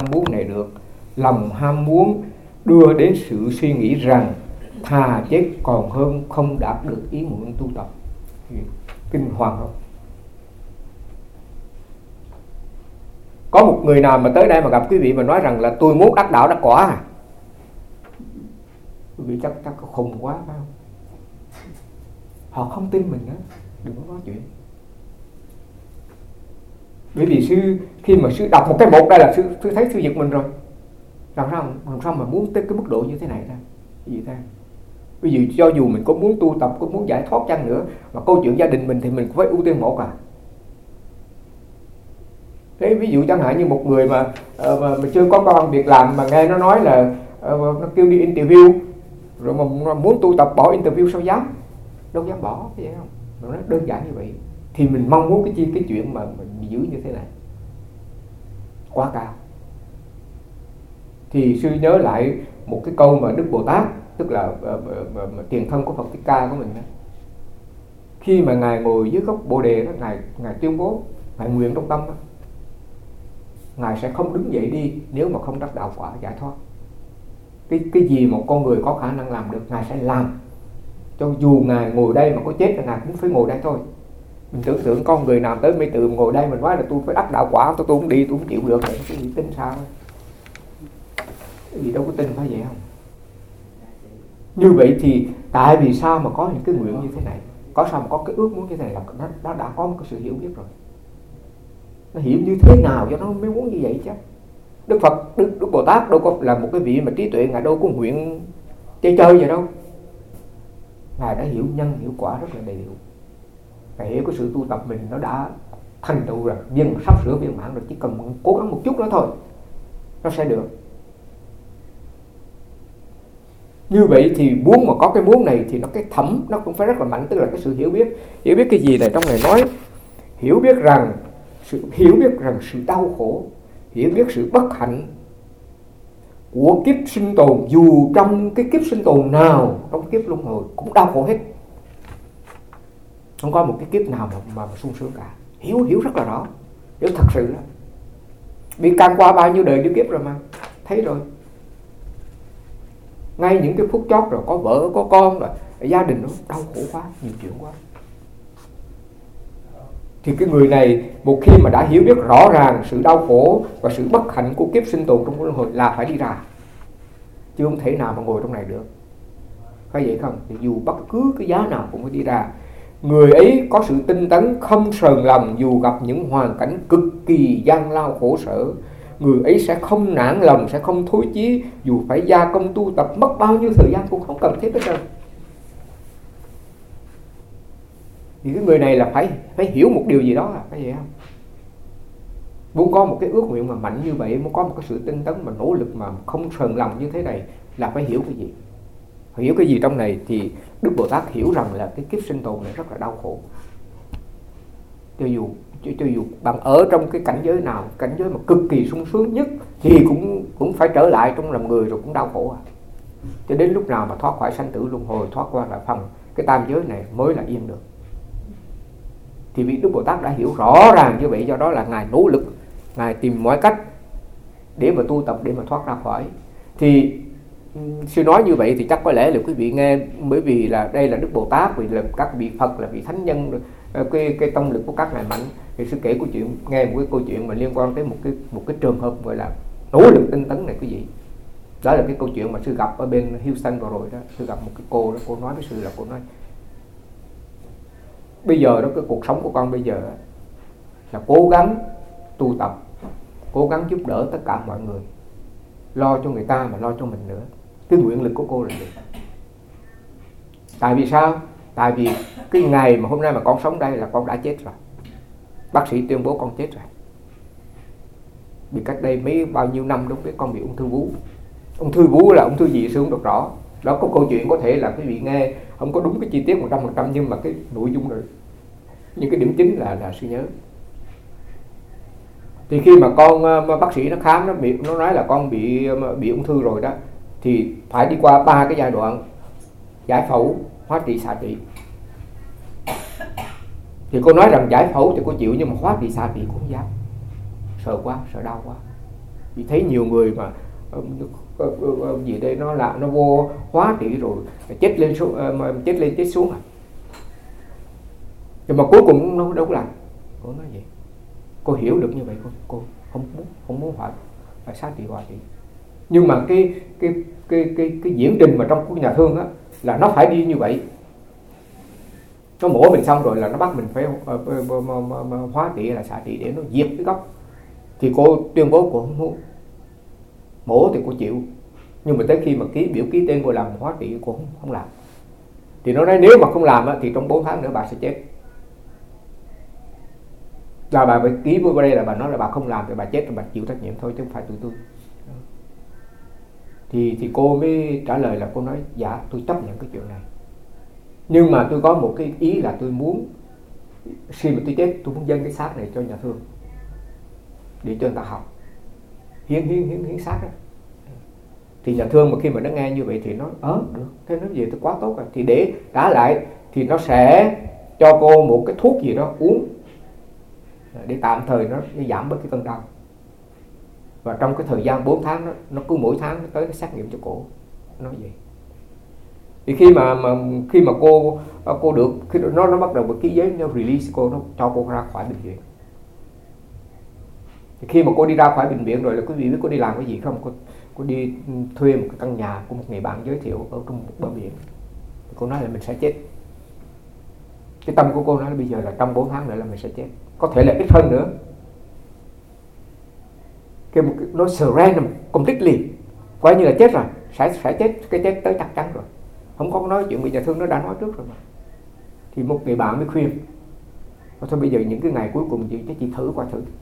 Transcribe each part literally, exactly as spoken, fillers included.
ham muốn này được. Lòng ham muốn đưa đến sự suy nghĩ rằng thà chết còn hơn không đạt được ý nguyện tu tập. Kinh hoàng không? Có một người nào mà tới đây mà gặp quý vị mà nói rằng là tôi muốn đắc đạo đắc quả à? Quý vị chắc chắc khùng quá phải không? Họ không tin mình á, đừng có nói chuyện. Bởi vì sư khi mà sư đọc một cái một đây là sư, sư thấy sư giật mình rồi. Làm sao làm sao mà muốn tới cái mức độ như thế này ra? Cái gì ta? Bây giờ cho dù mình có muốn tu tập, có muốn giải thoát chăng nữa, mà câu chuyện gia đình mình thì mình cũng phải ưu tiên một à. Thế ví dụ chẳng hạn như một người mà, mà, mà chưa có công ăn việc làm mà nghe nó nói là nó kêu đi interview, rồi mà muốn tu tập bỏ interview sao dám? Đâu dám bỏ, cái vậy không? Nó đơn giản như vậy. Thì mình mong muốn cái chi cái chuyện mà mình giữ như thế này quá cao. Thì sư nhớ lại một cái câu mà Đức Bồ Tát, tức là uh, uh, uh, tiền thân của Phật Thích Ca của mình đó. Khi mà ngài ngồi dưới gốc Bồ Đề đó, ngài ngài tuyên bố, ngài nguyện trong tâm đó, ngài sẽ không đứng dậy đi nếu mà không đắc đạo quả giải thoát. Cái cái gì một con người có khả năng làm được, ngài sẽ làm. Cho dù ngài ngồi đây mà có chết là ngài cũng phải ngồi đây thôi. Mình tưởng tượng con người nào tới mê tự ngồi đây mình nói là tôi phải đắc đạo quả, tôi tôi không đi, tôi không chịu được, cái gì tin sao? Cái gì đâu có tin phải vậy không? Như vậy thì tại vì sao mà có những cái nguyện như thế này, có sao mà có cái ước muốn như thế này, là nó, nó đã có một cái sự hiểu biết rồi. Nó hiểu như thế nào cho nó mới muốn như vậy chứ. Đức Phật, Đức, Đức Bồ Tát đâu có là một cái vị mà trí tuệ, ngài đâu có nguyện chơi chơi vậy đâu. Ngài đã hiểu nhân hiểu quả rất là đầy đủ. Ngài hiểu cái sự tu tập mình nó đã thành tựu rồi, nhưng sắp sửa viên mãn rồi, chỉ cần cố gắng một chút nữa thôi nó sẽ được. Như vậy thì muốn mà có cái muốn này thì nó cái thẩm nó cũng phải rất là mạnh, tức là cái sự hiểu biết. Hiểu biết cái gì này? Trong này nói hiểu biết rằng sự hiểu biết rằng sự đau khổ, hiểu biết sự bất hạnh của kiếp sinh tồn, dù trong cái kiếp sinh tồn nào, trong kiếp luân hồi cũng đau khổ hết. Không có một cái kiếp nào mà, mà, mà sung sướng cả. Hiểu hiểu rất là rõ, hiểu thật sự đó. Bị can qua bao nhiêu đời như kiếp rồi mà thấy rồi. Ngay những cái phút chót rồi có vợ có con rồi, gia đình nó đau khổ quá, nhiều chuyện quá. Thì cái người này một khi mà đã hiểu biết rõ ràng sự đau khổ và sự bất hạnh của kiếp sinh tồn trong luân hồi là phải đi ra, chứ không thể nào mà ngồi trong này được. Phải vậy không? Thì dù bất cứ cái giá nào cũng phải đi ra. Người ấy có sự tinh tấn không sờn lòng dù gặp những hoàn cảnh cực kỳ gian lao khổ sở. Người ấy sẽ không nản lòng, sẽ không thối chí, dù phải gia công tu tập mất bao nhiêu thời gian cũng không cần thiết hết trơn. Thì cái người này là phải phải hiểu một điều gì đó, phải vậy không? Muốn có một cái ước nguyện mà mạnh như vậy, muốn có một cái sự tinh tấn mà nỗ lực mà không sờn lòng như thế này, là phải hiểu cái gì? Phải hiểu cái gì trong này? Thì Đức Bồ Tát hiểu rằng là cái kiếp sinh tồn này rất là đau khổ. Cho dù cho, cho dù bạn ở trong cái cảnh giới nào, cảnh giới mà cực kỳ sung sướng nhất, thì cũng cũng phải trở lại trong lòng người rồi cũng đau khổ à. Cho đến lúc nào mà thoát khỏi sanh tử luân hồi, thoát qua lại phần cái tam giới này mới là yên được. Thì vị Đức Bồ Tát đã hiểu rõ ràng như vậy, do đó là ngài nỗ lực, ngài tìm mọi cách để mà tu tập, để mà thoát ra khỏi. Thì sư nói như vậy thì chắc có lẽ là quý vị nghe, bởi vì là đây là Đức Bồ Tát, vì là các vị Phật, là vị thánh nhân, cái cái tông lực của các ngài mạnh. Thì sư kể câu chuyện, nghe một cái câu chuyện mà liên quan tới một cái một cái trường hợp gọi là nỗ lực tinh tấn này quý vị. Đó là cái câu chuyện mà sư gặp ở bên Houston vừa rồi đó. Sư gặp một cái cô đó, cô nói với sư là cô nói bây giờ đó, cái cuộc sống của con bây giờ là cố gắng tu tập, cố gắng giúp đỡ tất cả mọi người, lo cho người ta mà lo cho mình nữa. Cái nguyện lực của cô là gì? Tại vì sao? Tại vì cái ngày mà hôm nay mà con sống đây là con đã chết rồi. Bác sĩ tuyên bố con chết rồi. Vì cách đây mấy bao nhiêu năm đúng biết con bị ung thư vú. Ung thư vú là ung thư gì sư không được rõ. Đó có câu chuyện có thể là quý vị nghe không có đúng cái chi tiết một trăm phần trăm, nhưng mà cái nội dung rồi, những cái điểm chính là là sư nhớ. Thì khi mà con mà bác sĩ nó khám, nó bị nó nói là con bị bị ung thư rồi đó, thì phải đi qua ba cái giai đoạn: giải phẫu, hóa trị, xạ trị. Thì cô nói rằng giải phẫu thì cô chịu, nhưng mà hóa trị, xạ trị cũng không dám, sợ quá, sợ đau quá. Vì thấy nhiều người mà uh, gì đây nó là nó vô hóa trị rồi chết lên xuống, uh, chết lên chết xuống à. Nhưng mà cuối cùng nó đâu có làm. Cô nói vậy. Cô hiểu được như vậy cô, cô không muốn không muốn phải phải xá trị hóa trị. Nhưng mà cái cái cái cái cái diễn trình mà trong của nhà thương á là nó phải đi như vậy. Nó mổ mình xong rồi là nó bắt mình phải uh, uh, uh, uh, uh, hóa trị là xạ trị để nó diệt cái gốc. Thì cô tuyên bố cô không muốn. Mổ thì cô chịu. Nhưng mà tới khi mà ký biểu ký tên cô làm hóa trị cô không, không làm. Thì nó nói nếu mà không làm á, thì trong bốn tháng nữa bà sẽ chết. Là bà phải ký với đây là bà nói là bà không làm thì bà chết thì bà chịu trách nhiệm thôi chứ không phải tụi tôi. Thì thì cô mới trả lời là cô nói dạ tôi chấp nhận cái chuyện này. Nhưng mà tôi có một cái ý là tôi muốn khi mà tôi chết tôi muốn dâng cái xác này cho nhà thương để cho người ta học hiến hiến hiến hiến xác đó. Thì nhà thương mà khi mà nó nghe như vậy thì nó ớ được thế nó về tôi quá tốt rồi. Thì để trả lại thì nó sẽ cho cô một cái thuốc gì đó uống để tạm thời nó, nó giảm bớt cái cơn đau. Và trong cái thời gian bốn tháng đó, nó cứ mỗi tháng nó tới nó xét nghiệm cho cô. Nói vậy. Thì khi mà, mà khi mà cô cô được khi nó nó bắt đầu với ký giấy nó release cô, nó cho cô ra khỏi bệnh viện. Thì khi mà cô đi ra khỏi bệnh viện rồi là quý vị biết cô đi làm cái gì không? Cô, cô đi thuê một cái căn nhà của một người bạn giới thiệu ở trong một bờ biển. Thì cô nói là mình sẽ chết. Cái tâm của cô nói là bây giờ là trong bốn tháng nữa là mình sẽ chết. Có thể là ít hơn nữa. Cái một nó surrender completely, coi như là chết rồi, sẽ sẽ chết, cái chết tới chắc chắn rồi. Không có nói chuyện, bị nhà thương nó đã nói trước rồi mà. Thì một người bạn mới khuyên thôi bây giờ những cái ngày cuối cùng chị chị thử qua thử.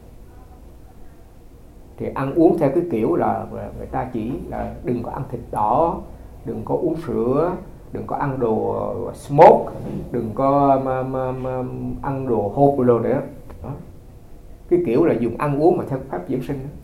Thì ăn uống theo cái kiểu là người ta chỉ là đừng có ăn thịt đỏ, đừng có uống sữa, đừng có ăn đồ smoke, đừng có mà, mà, mà, ăn đồ hộp đồ nữa. Đó. Cái kiểu là dùng ăn uống mà theo pháp dưỡng sinh đó.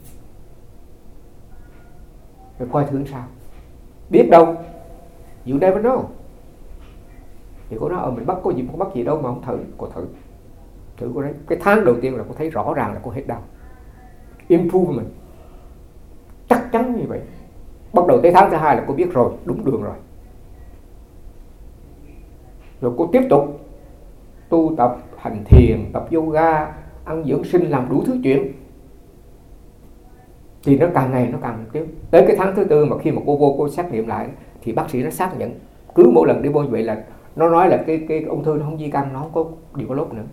Rồi coi thử sao. Biết đâu you never know. Thì cô nói ờ mình bắt cô gì không bắt gì đâu mà không thử. Cô thử Thử cô đấy. Cái tháng đầu tiên là cô thấy rõ ràng là cô hết đau. Improvement chắc chắn như vậy. Bắt đầu tới tháng thứ hai là cô biết rồi, đúng đường rồi. Rồi cô tiếp tục tu tập, hành thiền, tập yoga, ăn dưỡng sinh, làm đủ thứ chuyện. Thì nó càng ngày nó càng tiếp. Tới cái tháng thứ tư mà khi mà cô vô cô xét nghiệm lại thì bác sĩ nó xác nhận cứ mỗi lần đi vô như vậy là nó nói là cái cái ung thư nó không di căn, nó không có develop nữa.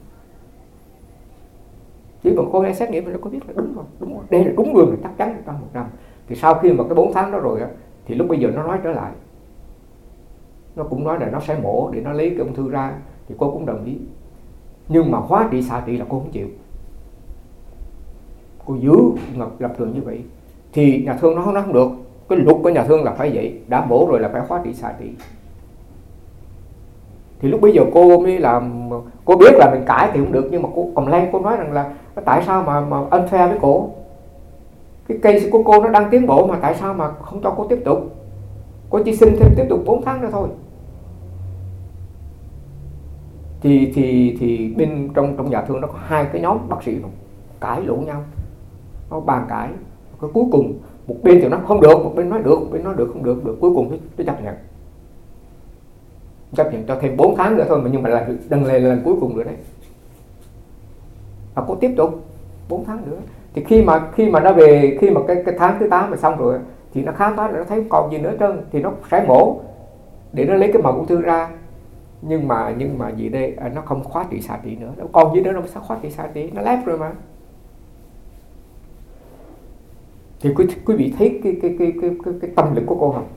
Chỉ mà cô nghe xét nghiệm thì nó có biết là đúng rồi, đúng rồi. Đây là đúng đường, chắc chắn một trăm phần trăm. Thì sau khi mà cái bốn tháng đó rồi á, thì lúc bây giờ nó nói trở lại, nó cũng nói là nó sẽ mổ để nó lấy cái ung thư ra. Thì cô cũng đồng ý. Nhưng mà hóa trị xạ trị là cô không chịu. Cô giữ lập trường như vậy. Thì nhà thương nó nói không được. Cái luật của nhà thương là phải vậy. Đã mổ rồi là phải hóa trị xạ trị. Thì lúc bây giờ cô mới làm, cô biết là mình cãi thì không được, nhưng mà cô cầm lên cô nói rằng là tại sao mà, mà unfair với cô. Cái case của cô nó đang tiến bộ mà tại sao mà không cho cô tiếp tục. Cô chỉ xin thêm tiếp tục bốn tháng nữa thôi. Thì thì thì bên trong trong nhà thương nó có hai cái nhóm bác sĩ cãi lộn nhau, nó bàn cãi. Cái cuối cùng một bên thì nó không được, một bên nói được, một bên nói được không được, được cuối cùng nó chấp nhận. Chấp nhận cho thêm bốn tháng nữa thôi, mà nhưng mà là đừng là lần cuối cùng nữa đấy. Và cô tiếp tục bốn tháng nữa. Thì khi mà khi mà nó về, khi mà cái cái tháng thứ tám mà xong rồi thì nó khám phá nó thấy còn gì nữa trơn, thì nó sẽ mổ để nó lấy cái mầm ung thư ra. Nhưng mà nhưng mà gì đây, nó không hóa trị xạ trị nữa, nó còn gì nữa nó sẽ hóa trị xạ trị, nó lép rồi mà. Thì quý, quý vị thấy cái cái cái cái cái, cái tâm lực của cô không?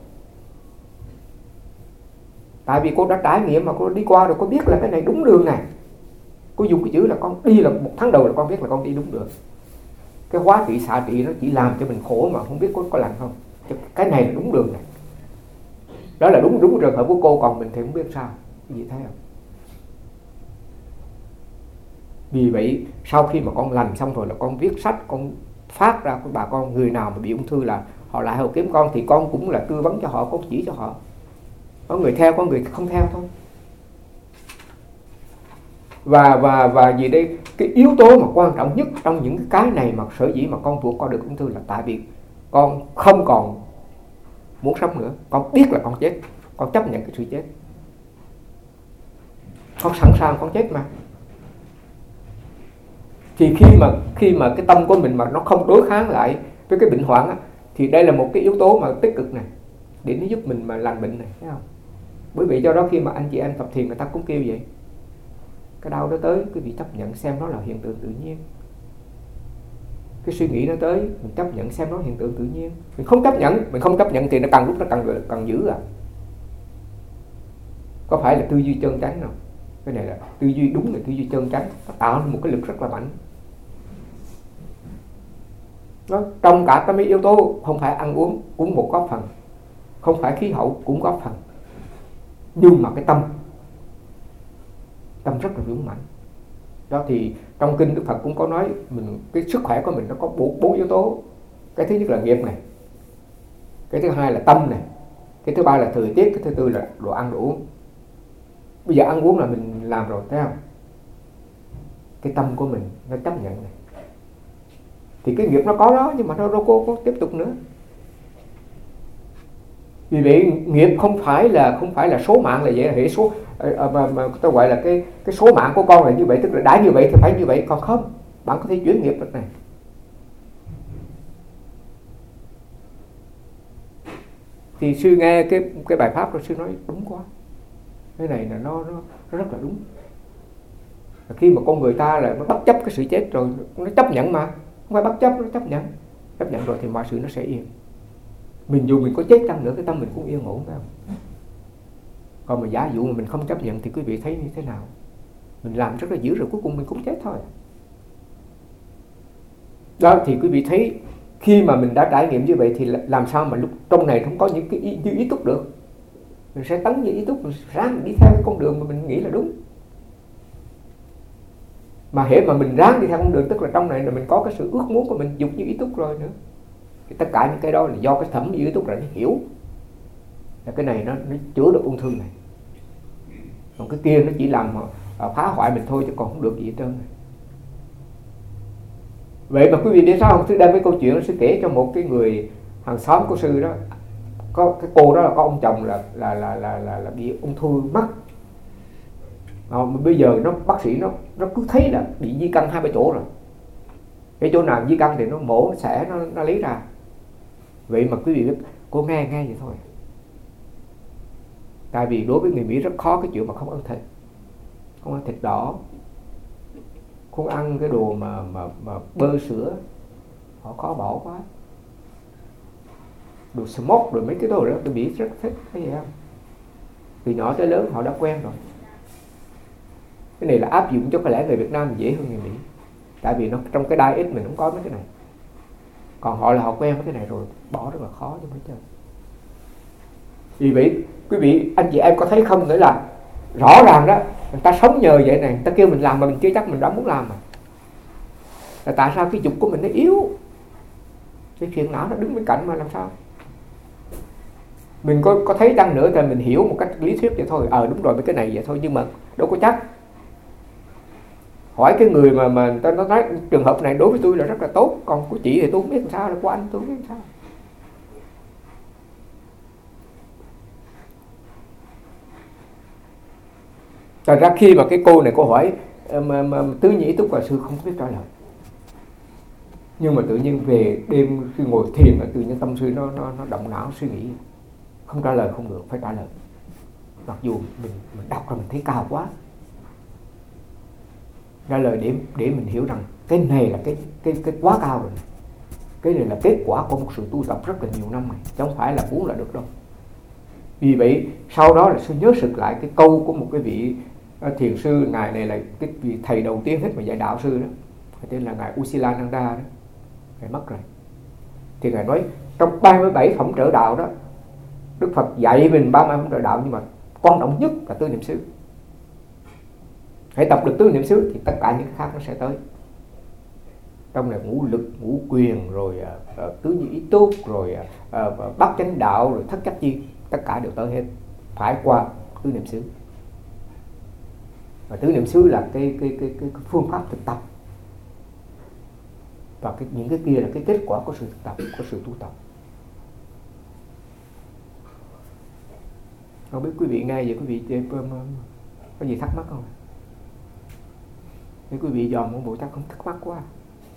Tại vì cô đã trải nghiệm mà cô đi qua rồi, cô biết là cái này đúng đường này. Cô dùng cái chữ là con đi là một tháng đầu là con biết là con đi đúng đường. Cái hóa trị xạ trị nó chỉ làm cho mình khổ mà không biết có có làm không. Cái này là đúng đường này. Đó là đúng đúng trường hợp của cô, còn mình thì không biết sao. Cái gì thấy không? Vì vậy sau khi mà con lành xong rồi là con viết sách, con phát ra với bà con người nào mà bị ung thư là họ lại họ kiếm con, thì con cũng là tư vấn cho họ, con chỉ cho họ. Có người theo, có người không theo thôi. Và và và gì đây, cái yếu tố mà quan trọng nhất trong những cái này mà sở dĩ mà con vượt qua được ung thư là tại vì con không còn muốn sống nữa, con biết là con chết, con chấp nhận cái sự chết, con sẵn sàng con chết mà. Thì khi mà khi mà cái tâm của mình mà nó không đối kháng lại với cái bệnh hoạn á, thì đây là một cái yếu tố mà tích cực này để nó giúp mình mà lành bệnh này, thấy không? Bởi vậy do đó khi mà anh chị em tập thiền người ta cũng kêu vậy, cái đau nó tới quý vị chấp nhận xem nó là hiện tượng tự nhiên, cái suy nghĩ nó tới mình chấp nhận xem nó hiện tượng tự nhiên. Mình không chấp nhận, mình không chấp nhận thì nó càng lúc nó càng càng dữ à. Có phải là tư duy chân chánh không? Cái này là tư duy đúng, là tư duy chân chánh, nó tạo nên một cái lực rất là mạnh. Đó, trong cả cái mấy yếu tố, không phải ăn uống uống một góp phần, không phải khí hậu cũng góp phần, nhưng mà cái tâm tâm rất là vững mạnh. Đó thì trong kinh Đức Phật cũng có nói mình cái sức khỏe của mình nó có bốn, bốn yếu tố. Cái thứ nhất là nghiệp này, cái thứ hai là tâm này, cái thứ ba là thời tiết, cái thứ tư là đồ ăn đồ uống. Bây giờ ăn uống là mình làm rồi, thấy không? Cái tâm của mình nó chấp nhận này, thì cái nghiệp nó có đó, nhưng mà nó đâu có, có tiếp tục nữa. Vì vậy nghiệp không phải là không phải là số mạng là vậy, là hệ số mà, mà tôi gọi là cái cái số mạng của con là như vậy, tức là đã như vậy thì phải như vậy, còn không bạn có thể chuyển nghiệp được này. Thì sư nghe cái cái bài pháp của sư nói đúng quá, cái này là nó nó, nó rất là đúng. Khi mà con người ta là nó bất chấp cái sự chết rồi, nó chấp nhận mà, không phải bất chấp, nó chấp nhận, chấp nhận rồi thì mọi sự nó sẽ yên. Mình dù mình có chết chăng nữa cái tâm mình cũng yên ổn, phải không? Còn mà giả dụ mà mình không chấp nhận thì quý vị thấy như thế nào? Mình làm rất là dữ rồi cuối cùng mình cũng chết thôi. Đó thì quý vị thấy khi mà mình đã trải nghiệm như vậy thì làm sao mà lúc trong này không có những cái ý, như ý túc được. Mình sẽ tấn như ý túc, mình ráng đi theo cái con đường mà mình nghĩ là đúng. Mà hễ mà mình ráng đi theo con đường, tức là trong này là mình có cái sự ước muốn của mình, dục như ý túc rồi nữa. Thì tất cả những cái đó là do cái thẩm như ý túc là nó hiểu là cái này nó, nó chữa được ung thư này, còn cái kia nó chỉ làm phá hoại mình thôi chứ còn không được gì hết trơn này. Vậy mà quý vị biết sao không? Sư đem cái câu chuyện sư kể cho một cái người hàng xóm của sư đó, có cái cô đó là có ông chồng là là là là là, là bị ung thư mắt. À, mà bây giờ nó bác sĩ nó nó cứ thấy là bị di căn hai ba chỗ rồi, cái chỗ nào di căn thì nó mổ xẻ nó nó lấy ra. Vậy mà quý vị biết cô nghe nghe vậy thôi. Tại vì đối với người Mỹ rất khó cái chuyện mà không ăn thịt, không ăn thịt đỏ, không ăn cái đồ mà mà mà bơ sữa, họ khó bỏ quá. Đồ smoke rồi mấy cái đồ đó tôi Mỹ rất thích, thấy vậy không? Từ nhỏ tới lớn họ đã quen rồi. Cái này là áp dụng cho có lẽ người Việt Nam dễ hơn người Mỹ, tại vì nó trong cái diet mình không có mấy cái này. Còn họ là họ quen với cái này rồi, bỏ rất là khó cho mấy chân. Vì vậy quý vị anh chị em có thấy không, nghĩa là rõ ràng đó người ta sống nhờ vậy này, người ta kêu mình làm mà mình chưa chắc mình đã muốn làm mà. Là tại sao cái dục của mình nó yếu, cái phiền não nó đứng bên cạnh mà làm sao? Mình có có thấy chăng nữa thì mình hiểu một cách lý thuyết vậy thôi, ờ à, đúng rồi với cái này vậy thôi, nhưng mà đâu có chắc. Hỏi cái người mà mà người ta nó nói trường hợp này đối với tôi là rất là tốt, còn của chị thì tôi không biết làm sao, là của anh tôi không biết làm sao. Thật ra khi mà cái cô này cô hỏi mà, mà tứ nhĩ túc và sư không biết trả lời, nhưng mà tự nhiên về đêm khi ngồi thiền là tự nhiên tâm sư nó nó nó động não suy nghĩ, không trả lời không được, phải trả lời. Mặc dù mình mình đọc rồi mình thấy cao quá, trả lời để để mình hiểu rằng cái này là cái cái cái quá cao rồi, cái này là kết quả của một sự tu tập rất là nhiều năm này, chứ không phải là muốn là được đâu. Vì vậy sau đó là sư nhớ sực lại cái câu của một cái vị thiền sư, ngài này là cái vị thầy đầu tiên hết mà dạy đạo sư đó, tên là ngài Usilananda đó, ngài mất rồi. Thì ngài nói trong ba mươi bảy phẩm trợ đạo đó, Đức Phật dạy mình ba mươi bảy phẩm trợ đạo, nhưng mà quan trọng nhất là tứ niệm xứ. Hãy tập được tứ niệm xứ thì tất cả những cái khác nó sẽ tới. Trong này ngũ lực, ngũ quyền, rồi uh, tứ nhĩ túc, rồi uh, bát chánh đạo, rồi thất cách chi, tất cả đều tới hết, phải qua tứ niệm xứ. Và tứ niệm xứ là cái, cái, cái, cái, cái phương pháp thực tập. Và cái, những cái kia là cái kết quả của sự thực tập, của sự tu tập. Không biết quý vị nghe vậy quý vị có gì thắc mắc không? Nếu quý vị dòm một bộ chắc không thắc mắc quá.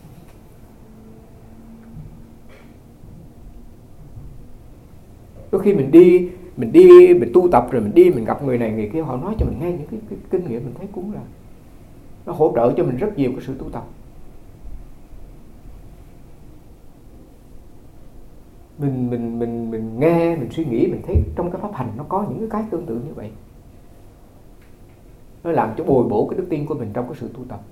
Đôi khi mình đi, mình đi, mình tu tập rồi mình đi, mình gặp người này người kia, họ nói cho mình nghe những cái, cái, cái kinh nghiệm mình thấy cũng là nó hỗ trợ cho mình rất nhiều cái sự tu tập. Mình mình mình mình nghe, mình suy nghĩ, mình thấy trong cái pháp hành nó có những cái tương tự như vậy. Nó làm cho bồi bổ cái đức tin của mình trong cái sự tu tập.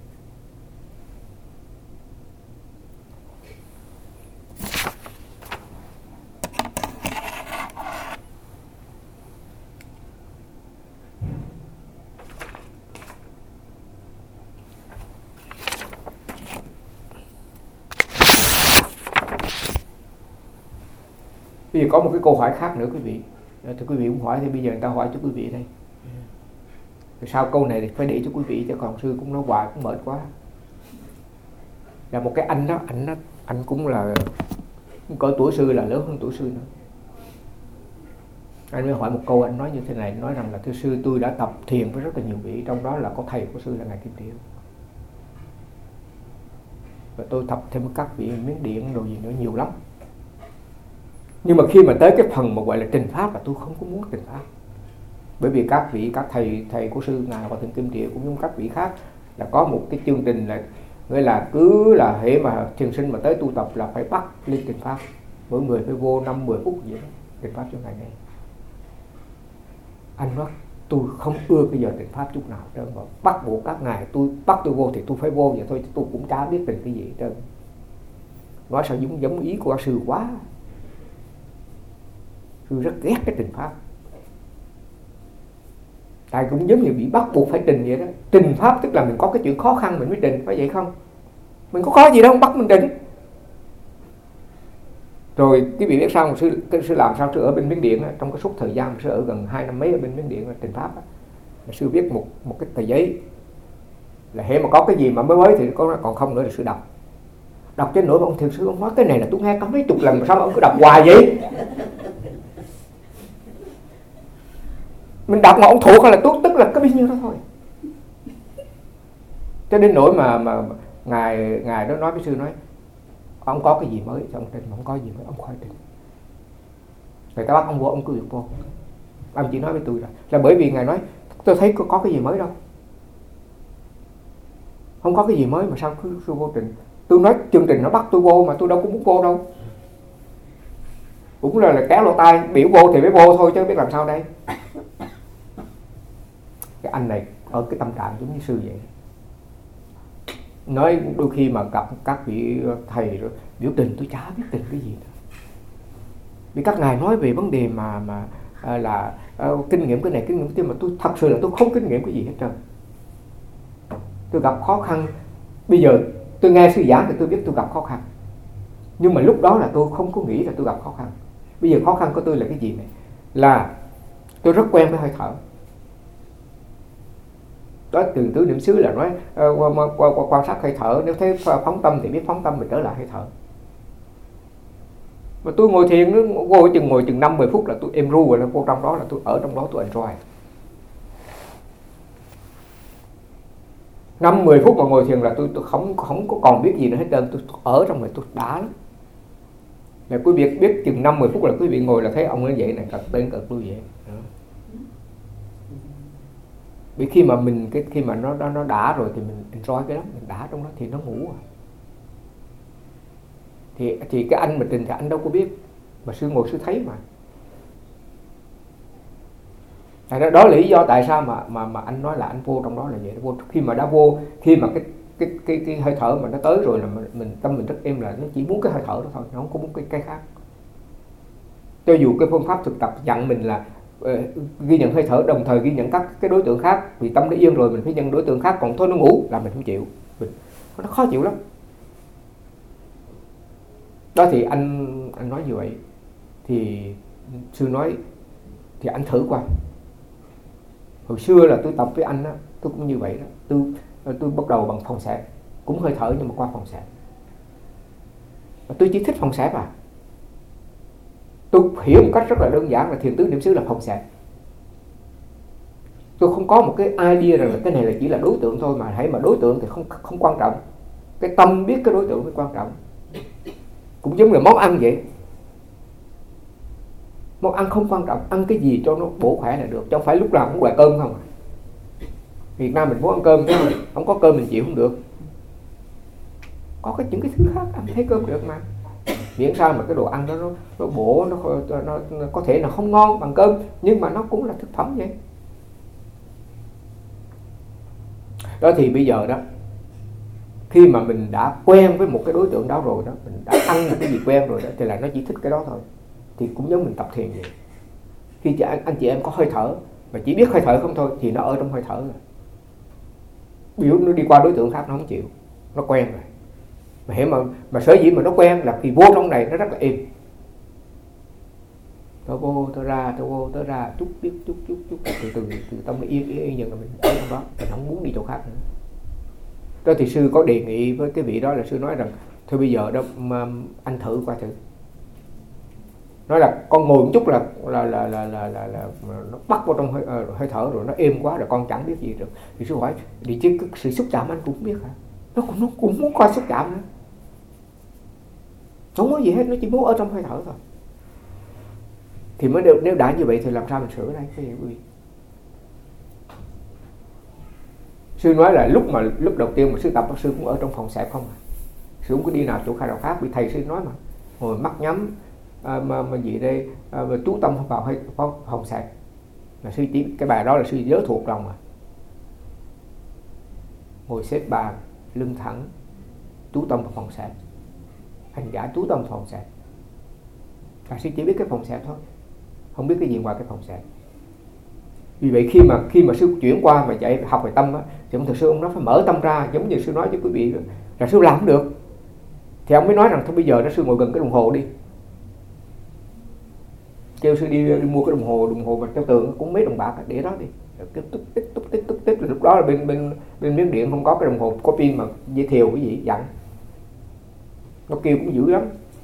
Bây giờ có một cái câu hỏi khác nữa quý vị. Thì quý vị cũng hỏi thì bây giờ người ta hỏi cho quý vị đây. Thì sau câu này thì phải để cho quý vị, chứ còn sư cũng nói hoài cũng mệt quá. Là một cái anh đó, anh đó, anh cũng là cỡ tuổi sư, là lớn hơn tuổi sư nữa. Anh mới hỏi một câu, anh nói như thế này, nói rằng là thưa sư, tôi đã tập thiền với rất là nhiều vị, trong đó là có thầy của sư là Ngài Kim Triều. Và tôi tập thêm với các vị Miến Điện rồi gì nữa nhiều lắm. Nhưng mà khi mà tới cái phần mà gọi là trình pháp là tôi không có muốn trình pháp. Bởi vì các vị, các thầy thầy của sư Ngài Hòa Thượng Kim Triều cũng như các vị khác là có một cái chương trình là nghĩa là cứ là hễ mà thiền sinh mà tới tu tập là phải bắt lên trình pháp. Mỗi người phải vô năm mười phút vậy đó, trình pháp cho Ngài nghe. Anh nói tôi không ưa cái giờ trình pháp chút nào trơn, mà bắt buộc các ngài tôi bắt tôi vô thì tôi phải vô vậy thôi, chứ tôi cũng chả biết trình cái gì trơn. Nói sao giống giống ý của sư quá. Sư rất ghét cái trình pháp. Tại cũng giống như bị bắt buộc phải trình vậy đó. Trình pháp tức là mình có cái chuyện khó khăn mình mới trình, phải vậy không? Mình có khó gì đâu bắt mình trình. Rồi quý vị biết sao mà sư, sư làm sao sư ở bên Miến Điện đó, trong cái suốt thời gian mà sư ở gần hai năm mấy ở bên Miến Điện trình pháp đó, sư viết một một cái tờ giấy là hễ mà có cái gì mà mới mới thì có, còn không nữa thì sư đọc. Đọc trên nỗi mà ông thiền sư ông nói cái này là tôi nghe có mấy chục lần mà sao mà ông cứ đọc hoài vậy? Mình đọc mà ông thuộc hay là tốt tức là có bao nhiêu đó thôi. Cho đến nỗi mà mà ngài ngài đó nói với sư, nói ông có cái gì mới xong trên mà không có gì mới ông khỏi trình. Người ta bắt ông vô ông cứ việc vô. Ông chỉ nói với tôi là là bởi vì ngài nói tôi thấy có, có cái gì mới đâu. Không có cái gì mới mà sao cứ, cứ vô trình. Tôi nói chương trình nó bắt tôi vô mà tôi đâu có muốn vô đâu. Cũng là, là kéo lỗ tai biểu vô thì phải vô thôi chứ biết làm sao đây. Cái anh này ở cái tâm trạng giống như sư vậy. Nói đôi khi mà gặp các vị thầy rồi biểu tình tôi chả biết tình cái gì nữa. Vì các ngài nói về vấn đề mà mà à, là à, kinh nghiệm cái này kinh nghiệm cái mà tôi thật sự là tôi không kinh nghiệm cái gì hết trơn. Tôi gặp khó khăn, bây giờ tôi nghe sư giảng thì tôi biết tôi gặp khó khăn. Nhưng mà lúc đó là tôi không có nghĩ là tôi gặp khó khăn. Bây giờ khó khăn của tôi là cái gì này? Là tôi rất quen với hơi thở. Đó, từ tứ niệm xứ là nói uh, quan sát hơi thở, nếu thấy phóng tâm thì biết phóng tâm mình trở lại hơi thở. Mà tôi ngồi thiền, ngồi chừng ngồi chừng năm mười phút là tôi êm ru rồi, là vô trong đó là tôi ở trong đó tôi enjoy. năm mười phút mà ngồi thiền là tôi tôi không không có còn biết gì nữa hết trơn, tôi ở trong này tôi đã lắm. Là quý vị biết chừng năm mười phút là quý vị ngồi là thấy ông như vậy này, cật tên cật lui vậy. Đó. Vì khi mà mình cái khi mà nó nó nó đã rồi thì mình enjoy cái đó, mình đã trong đó thì nó ngủ à. Thì thì cái anh mà trình thì anh đâu có biết, mà sư ngồi sư thấy mà. Tại đó, đó là lý do tại sao mà mà mà anh nói là anh vô trong đó là vậy. Vô khi mà đã vô, khi mà cái cái cái cái hơi thở mà nó tới rồi là mình, mình tâm mình rất êm, là nó chỉ muốn cái hơi thở đó thôi, nó không có muốn cái cái khác. Cho dù cái phương pháp thực tập dặn mình là uh, ghi nhận hơi thở đồng thời ghi nhận các cái đối tượng khác, vì tâm nó yên rồi mình phải nhận đối tượng khác, còn thôi nó ngủ là mình không chịu, mình, nó khó chịu lắm. Đó thì anh anh nói như vậy thì sư nói thì anh thử qua. Hồi xưa là tôi tập với anh á, Tôi cũng như vậy đó. Tôi tôi bắt đầu bằng phòng xẹp, cũng hơi thở nhưng mà qua phòng xẹp. Và tôi chỉ thích phòng xẹp à. Tôi hiểu một cách rất là đơn giản là thiền tứ niệm xứ là phòng xẹp. Tôi không có một cái idea rằng là cái này là chỉ là đối tượng thôi, mà hãy mà đối tượng thì không không quan trọng. Cái tâm biết cái đối tượng mới quan trọng. Cũng giống như món ăn vậy. Món ăn không quan trọng, ăn cái gì cho nó bổ khỏe là được, chứ không phải lúc nào cũng loại cơm không. Việt Nam mình muốn ăn cơm chứ không, không có cơm mình chịu không được. Có cái những cái thứ khác ăn thấy cơm được mà. Miễn sao mà cái đồ ăn đó nó, nó bổ, nó, nó, nó có thể là không ngon bằng cơm, nhưng mà nó cũng là thực phẩm vậy. Đó thì bây giờ đó, khi mà mình đã quen với một cái đối tượng đó rồi đó, mình đã ăn một cái gì quen rồi đó, thì là nó chỉ thích cái đó thôi. Thì cũng giống mình tập thiền vậy. Khi chị, anh, anh chị em có hơi thở mà chỉ biết hơi thở không thôi, thì nó ở trong hơi thở rồi. Ví dụ nó đi qua đối tượng khác nó không chịu, nó quen rồi. Mà hiểu mà, mà sở dĩ mà nó quen là khi vô trong này nó rất là êm. Tôi vô, tôi ra, tôi vô, tôi ra, chút biết, chút, chút, chút, từ từ, từ tâm nó yên, yên, yên, nhưng mà mình ở trong đó, mình không muốn đi chỗ khác nữa. Đó thì sư có đề nghị với cái vị đó là sư nói rằng, thôi bây giờ đó, mà anh thử qua thử. Nói là con ngồi một chút là là là là là, là, là nó bắt vào trong hơi, uh, hơi thở rồi nó êm quá rồi con chẳng biết gì được. Thì sư hỏi, đi chứ cái sự xúc chạm anh cũng biết hả? Nó cũng, nó cũng muốn coi xúc chạm nữa. Không có gì hết, nó chỉ muốn ở trong hơi thở thôi. Thì mới được, nếu đã như vậy thì làm sao mình sửa đây cái gì quý vị? Sư nói là lúc mà lúc đầu tiên mà sư tập, sư cũng ở trong phòng xẹp không à. Sư không có đi nào chỗ khai đạo khác, vì thầy sư nói mà ngồi mắt nhắm à, mà mà gì đây à, mà chú tâm vào hay phòng xẹp là sư chỉ cái bài đó là sư nhớ thuộc lòng mà. Ngồi xếp bàn, lưng thẳng, chú tâm vào phòng xẹp, hành giả chú tâm vào phòng xẹp. Là sư chỉ biết cái phòng xẹp thôi, không biết cái gì ngoài cái phòng xẹp. Vì vậy khi mà khi mà sư chuyển qua mà dạy học về tâm á, thì ông thực sư ông nói phải mở tâm ra, giống như sư nói với quý vị là sư làm không được. Thì ông mới nói rằng thôi bây giờ đó sư ngồi gần cái đồng hồ đi, kêu sư đi, đi mua cái đồng hồ đồng hồ mà treo tường cũng mấy đồng bạc để đó đi, cái túc tích túc tích túc tích. Lúc đó là bên bên bên Miến Điện không có cái đồng hồ có pin mà dây thiều cái gì dặn, nó kêu cũng dữ lắm.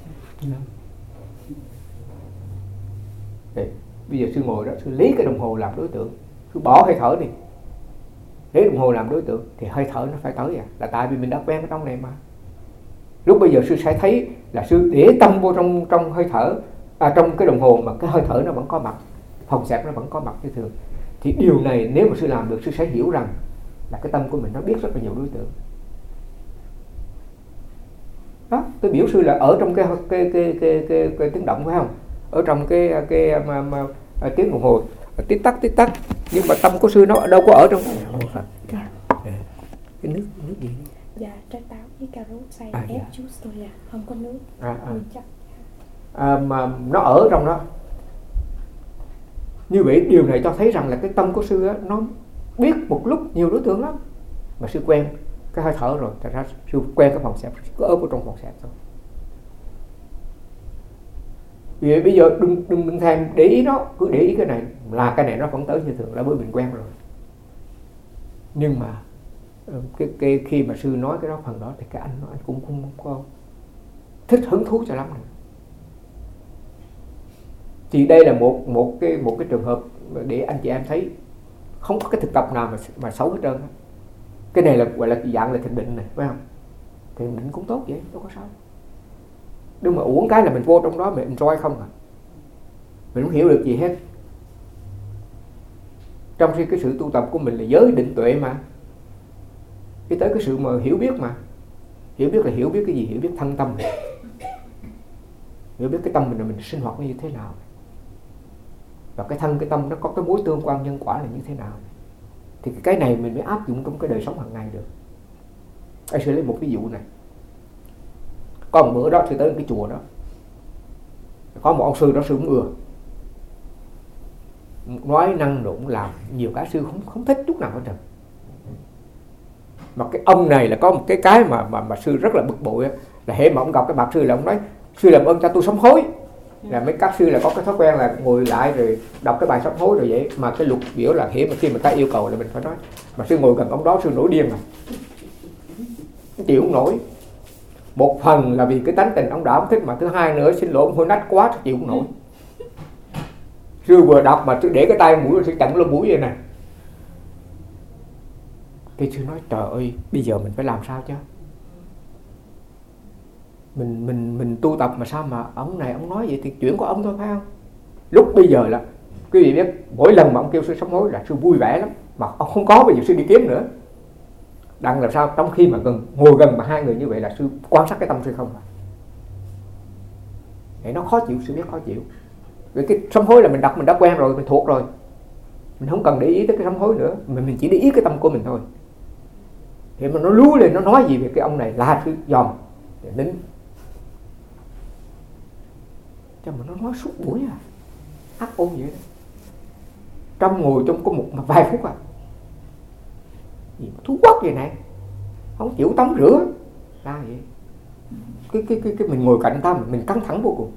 Để, bây giờ sư ngồi đó, sư lấy cái đồng hồ làm đối tượng, sư bỏ hơi thở đi, lấy đồng hồ làm đối tượng thì hơi thở nó phải tới à, là tại vì mình đã quen cái trong này mà. Lúc bây giờ sư sẽ thấy là sư để tâm vô trong trong hơi thở, à, trong cái đồng hồ mà cái hơi thở nó vẫn có mặt, phòng xẹp nó vẫn có mặt như thường. Thì điều này nếu mà sư làm được, sư sẽ hiểu rằng là cái tâm của mình nó biết rất là nhiều đối tượng. Đó, tôi biểu sư là ở trong cái cái cái cái cái, cái tiếng động phải không? Ở trong cái cái mà, mà, mà tiếng đồng hồ tích tắc tích tắc, nhưng mà tâm của sư nó đâu có ở trong cái, cái nước nước gì? Dạ, trái táo với cà rốt xay à, ép dạ. juice thôi à, không có nước. À, à. Chắc. À, mà nó ở trong đó. Như vậy điều này cho thấy rằng là cái tâm của sư á, nó biết một lúc nhiều đối tượng lắm. Mà sư quen cái hơi thở rồi, thật ra sư quen cái phòng xẹp, cứ ở trong phòng xẹp thôi. Vì vậy bây giờ đừng đừng đừng thèm để ý nó, cứ để ý cái này là cái này nó vẫn tới như thường, là bởi mình quen rồi. Nhưng mà cái, cái khi mà sư nói cái đó phần đó thì cái anh nó anh cũng không có thích hứng thú cho lắm nữa. Thì đây là một một cái một cái trường hợp để anh chị em thấy không có cái thực tập nào mà mà xấu hết trơn. Cái này là gọi là dạng là thiền định này, phải không? Thiền định cũng tốt vậy, đâu có sao. Đừng mà uống cái là mình vô trong đó mình enjoy không à. Mình không hiểu được gì hết. Trong khi cái sự tu tập của mình là giới định tuệ mà. Cái tới cái sự mà hiểu biết mà. Hiểu biết là hiểu biết cái gì? Hiểu biết thân tâm này. Hiểu biết cái tâm mình là mình sinh hoạt như thế nào. Và cái thân cái tâm nó có cái mối tương quan nhân quả là như thế nào. Thì cái này mình mới áp dụng trong cái đời sống hàng ngày được. Anh sẽ lấy một ví dụ này. Có một bữa đó thì tới cái chùa đó, có một ông sư đó, sư cũng ưa, nói năng nụng làm nhiều cái sư không không thích chút nào hết trơn. Mà cái ông này là có một cái cái mà mà mà sư rất là bực bội là hễ mà ông gặp cái bạc sư là ông nói sư làm ơn cho tôi sám hối. Là mấy các sư là có cái thói quen là ngồi lại rồi đọc cái bài sám hối rồi vậy. Mà cái luật biểu là khi mà khi mà ta yêu cầu là mình phải nói. Mà sư ngồi gần ông đó sư nổi điên rồi, chịu không nổi. Một phần là vì cái tánh tình ông đã không thích, mà thứ hai nữa xin lỗi ông hôi nách quá chịu không nổi. Sư vừa đọc mà sư để cái tay mũi rồi sư chặn lỗ mũi vậy nè. Thì sư nói trời ơi, bây giờ mình phải làm sao chứ? Mình mình mình tu tập mà sao mà ông này ông nói vậy thì chuyện của ông thôi phải không? Lúc bây giờ là quý vị biết, mỗi lần mà ông kêu sư sám hối là sư vui vẻ lắm, mà ông không có bây giờ sư đi kiếm nữa. Đang làm sao trong khi mà gần ngồi gần mà hai người như vậy là sư quan sát cái tâm sư không à? Để nó khó chịu, sư biết khó chịu. Vì cái sám hối là mình đọc mình đã quen rồi, mình thuộc rồi, mình không cần để ý tới cái sám hối nữa, mình mình chỉ để ý cái tâm của mình thôi. Thì mà nó lú lên nó nói gì về cái ông này là sư dòm để nín. Cho mà nó nói suốt buổi à, ác ôn vậy đó. Trong ngồi trong có một vài phút à, gì mà thú quắc vậy này, không chịu tắm rửa ra vậy. Cái cái cái cái mình ngồi cạnh ta mình căng thẳng vô cùng.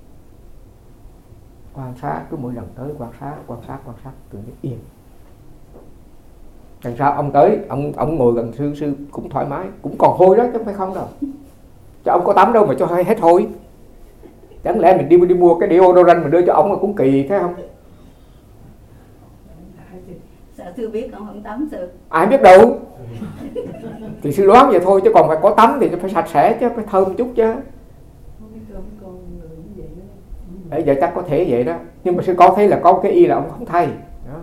Quan sát cứ mỗi lần tới quan sát quan sát quan sát tự nhiên yên. Đằng sau ông tới ông ông ngồi gần sư sư cũng thoải mái, cũng còn hôi đó chứ không phải không đâu. Cho ông có tắm đâu mà cho hết hôi. Chẳng lẽ mình đi đi mua cái deodorant mình đưa cho ông mà cũng kỳ thế không? Sợ sư biết ông không tắm sư. Ai biết đâu. Thì sư đoán vậy thôi, chứ còn phải có tắm thì phải sạch sẽ chứ, phải thơm chút chứ. Bây giờ chắc có thể vậy đó. Nhưng mà sư có thấy là có cái y là ông không thay đó.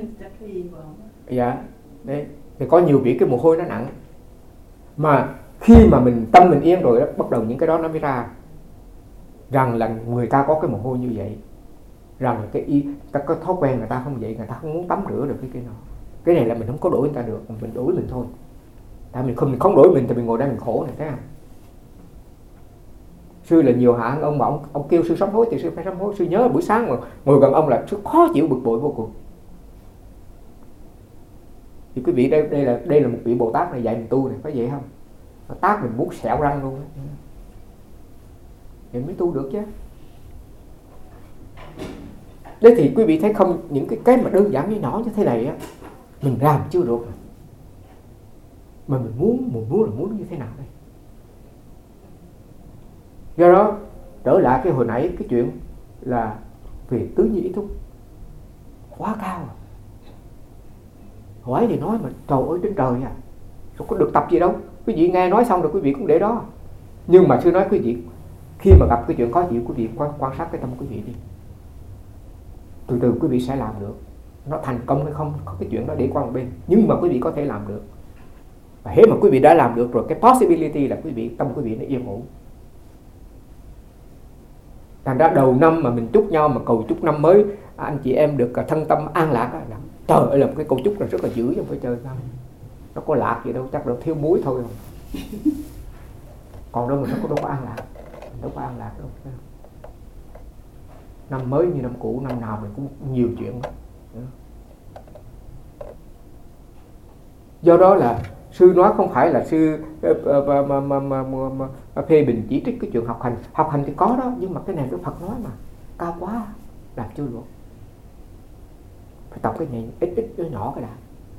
Dạ. Đấy. Thì có nhiều vị cái mồ hôi nó nặng. Mà khi mà mình tâm mình yên rồi đó, bắt đầu những cái đó nó mới ra. Rằng là người ta có cái mồ hôi như vậy, rằng là cái y ta có thói quen người ta không vậy, người ta không muốn tắm rửa được cái cái nào. Cái này là mình không có đổi người ta được, mình đổi mình thôi. Tại mình không mình không đổi mình thì mình ngồi đây mình khổ này, thấy không? Sư là nhiều hạ ông mà ông ông kêu sư sám hối thì sư phải sám hối. Sư nhớ buổi sáng mà ngồi gần ông là sư khó chịu bực bội vô cùng. Thì quý vị đây đây là đây là một vị Bồ Tát này dạy mình tu này, phải vậy không? Nó tát mình muốn xẻo răng luôn. Thì mới tu được chứ. Đấy thì quý vị thấy không, những cái cái mà đơn giản như nhỏ như thế này á, mình làm chưa được mà. Mà mình muốn, mình muốn là muốn như thế nào đây? Do đó, trở lại cái hồi nãy cái chuyện là về tứ như ý thúc quá cao à. Hỏi thì nói mà trời ơi trên trời à, rồi có được tập gì đâu. Quý vị nghe nói xong rồi quý vị cũng để đó. Nhưng mà sư nói quý vị, khi mà gặp cái chuyện khó chịu, quý vị quan, quan sát cái tâm quý vị đi. Từ từ quý vị sẽ làm được. Nó thành công hay không, có cái chuyện đó để qua một bên. Nhưng mà quý vị có thể làm được. Và hễ mà quý vị đã làm được rồi, cái possibility là quý vị, tâm quý vị nó yên ổn. Thành ra đầu năm mà mình chúc nhau mà cầu chúc năm mới anh chị em được thân tâm an lạc á, là trời ơi là một cái câu chúc là rất là dữ chứ không phải chơi không. Nó có lạc gì đâu, chắc là thiếu muối thôi không. Còn đâu mình đâu có an lạc, mình đâu có an lạc đâu. Năm mới như năm cũ, năm nào mình cũng nhiều chuyện đó. Do đó là sư nói không phải là sư mà, mà, mà, mà, mà phê bình chỉ trích cái chuyện học hành. Học hành thì có đó, nhưng mà cái này Đức Phật nói mà cao quá, làm chưa được. Phải tập cái này ít ít nhỏ nhỏ cái đã.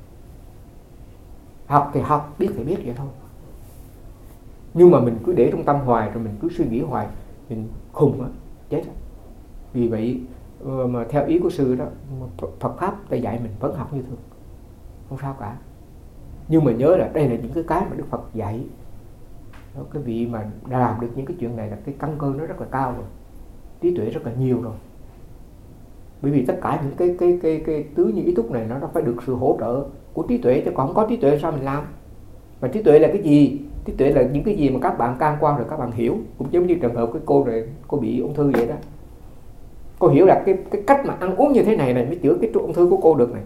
Học thì học, biết thì biết vậy thôi. Nhưng mà mình cứ để trong tâm hoài, rồi mình cứ suy nghĩ hoài, mình khùng á, chết á. Vì vậy mà theo ý của sư đó, Phật Pháp ta dạy mình vẫn học như thường, không sao cả. Nhưng mà nhớ là đây là những cái cái mà Đức Phật dạy. Đó, cái vị mà đã làm được những cái chuyện này là cái căn cơ nó rất là cao rồi, trí tuệ rất là nhiều rồi. Bởi vì tất cả những cái cái cái cái tứ như ý túc này nó phải được sự hỗ trợ của trí tuệ, chứ còn không có trí tuệ sao mình làm? Và trí tuệ là cái gì? Trí tuệ là những cái gì mà các bạn can qua rồi các bạn hiểu. Cũng giống như trường hợp cái cô này, cô bị ung thư vậy đó. Cô hiểu là cái cái cách mà ăn uống như thế này này mới chữa cái ung thư của cô được này.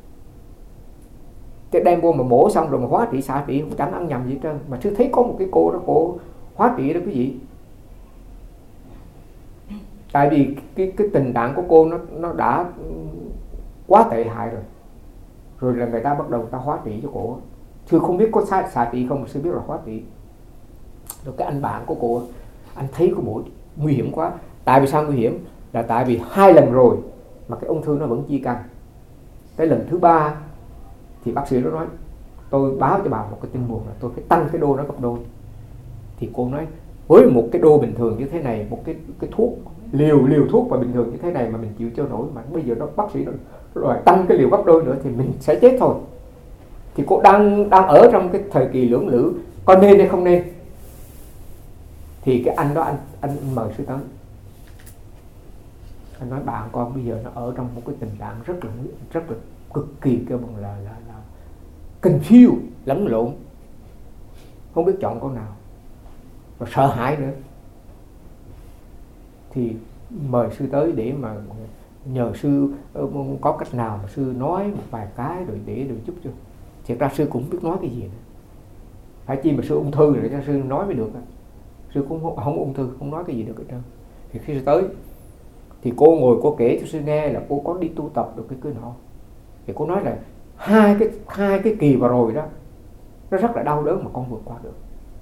Chứ đem vô mà mổ xong rồi mà hóa trị xạ trị không chẳng ăn nhầm gì hết trơn. Mà chưa thấy có một cái cô đó cô hóa trị đó quý vị. Tại vì cái cái tình trạng của cô nó nó đã quá tệ hại rồi. Rồi là người ta bắt đầu người ta hóa trị cho cô. Sư không biết có xạ, xạ trị không mà sư biết là hóa trị. Rồi cái anh bạn của cô, anh thấy cái bộ nguy hiểm quá, Tại vì sao nguy hiểm? Là tại vì hai lần rồi mà cái ung thư nó vẫn di căn. Cái lần thứ ba thì bác sĩ nó nói, tôi báo cho bà một cái tin buồn là tôi phải tăng cái đô nó gấp đôi. Thì cô nói với một cái đô bình thường như thế này, một cái cái thuốc liều liều thuốc mà bình thường như thế này mà mình chịu cho nổi, mà bây giờ nó bác sĩ nó rồi tăng cái liều gấp đôi nữa thì mình sẽ chết thôi. Thì cô đang đang ở trong cái thời kỳ lưỡng lự, có nên hay không nên. Thì cái anh đó anh anh mời sư tới. Anh nói bạn con bây giờ nó ở trong một cái tình trạng rất là rất là cực kỳ kêu bằng là là là confused, lẫn lộn, không biết chọn con nào, và sợ hãi nữa. Thì mời sư tới để mà nhờ sư có cách nào mà sư nói một vài cái rồi để được giúp cho. Thiệt ra sư cũng không biết nói cái gì nữa. Phải chi mà sư ung thư rồi cho sư nói mới được. Sư cũng không, không ung thư, không nói cái gì được hết trơn. Thì khi sư tới thì cô ngồi cô kể cho sư nghe là cô có đi tu tập được cái cái nọ. Thì cô nói là hai cái hai cái kỳ vừa rồi đó nó rất là đau đớn mà con vượt qua được.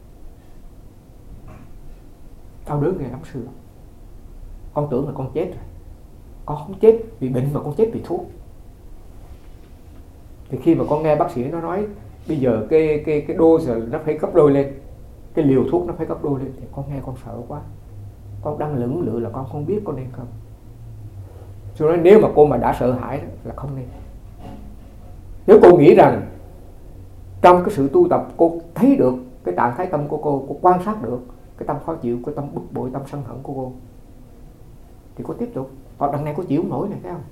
Đau đớn nghe lắm sư. Con tưởng là con chết rồi. Con không chết vì bệnh mà con chết vì thuốc. Thì khi mà con nghe bác sĩ nó nói bây giờ cái cái cái dose nó phải gấp đôi lên, cái liều thuốc nó phải gấp đôi lên, thì con nghe con sợ quá. Con đang lưỡng lự là con không biết con nên không. Cho nên nếu mà cô mà đã sợ hãi đó, là không nên. Nếu cô nghĩ rằng trong cái sự tu tập cô thấy được cái trạng thái tâm của cô, cô quan sát được cái tâm khó chịu, cái tâm bực bội, tâm sân hận của cô, thì cô tiếp tục. Còn đằng này cô chịu không nổi này, thấy không?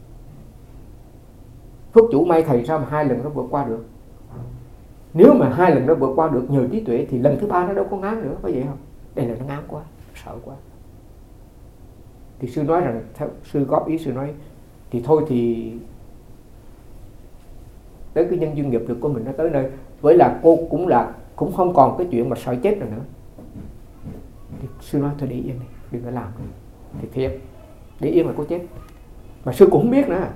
Phước chủ may thầy sao mà hai lần nó vượt qua được. Nếu mà hai lần nó vượt qua được nhờ trí tuệ thì lần thứ ba nó đâu có ngán nữa, phải vậy không? Đây là nó ngán quá, sợ quá. Thì sư nói rằng, theo sư góp ý, sư nói thì thôi thì tới cái nhân duyên nghiệp được của mình nó tới nơi. Với là cô cũng là cũng không còn cái chuyện mà sợ chết rồi nữa. Thì sư nói thôi để yên này, đừng có làm nữa. Thì thiệt, để yên là cô chết. Mà sư cũng không biết nữa.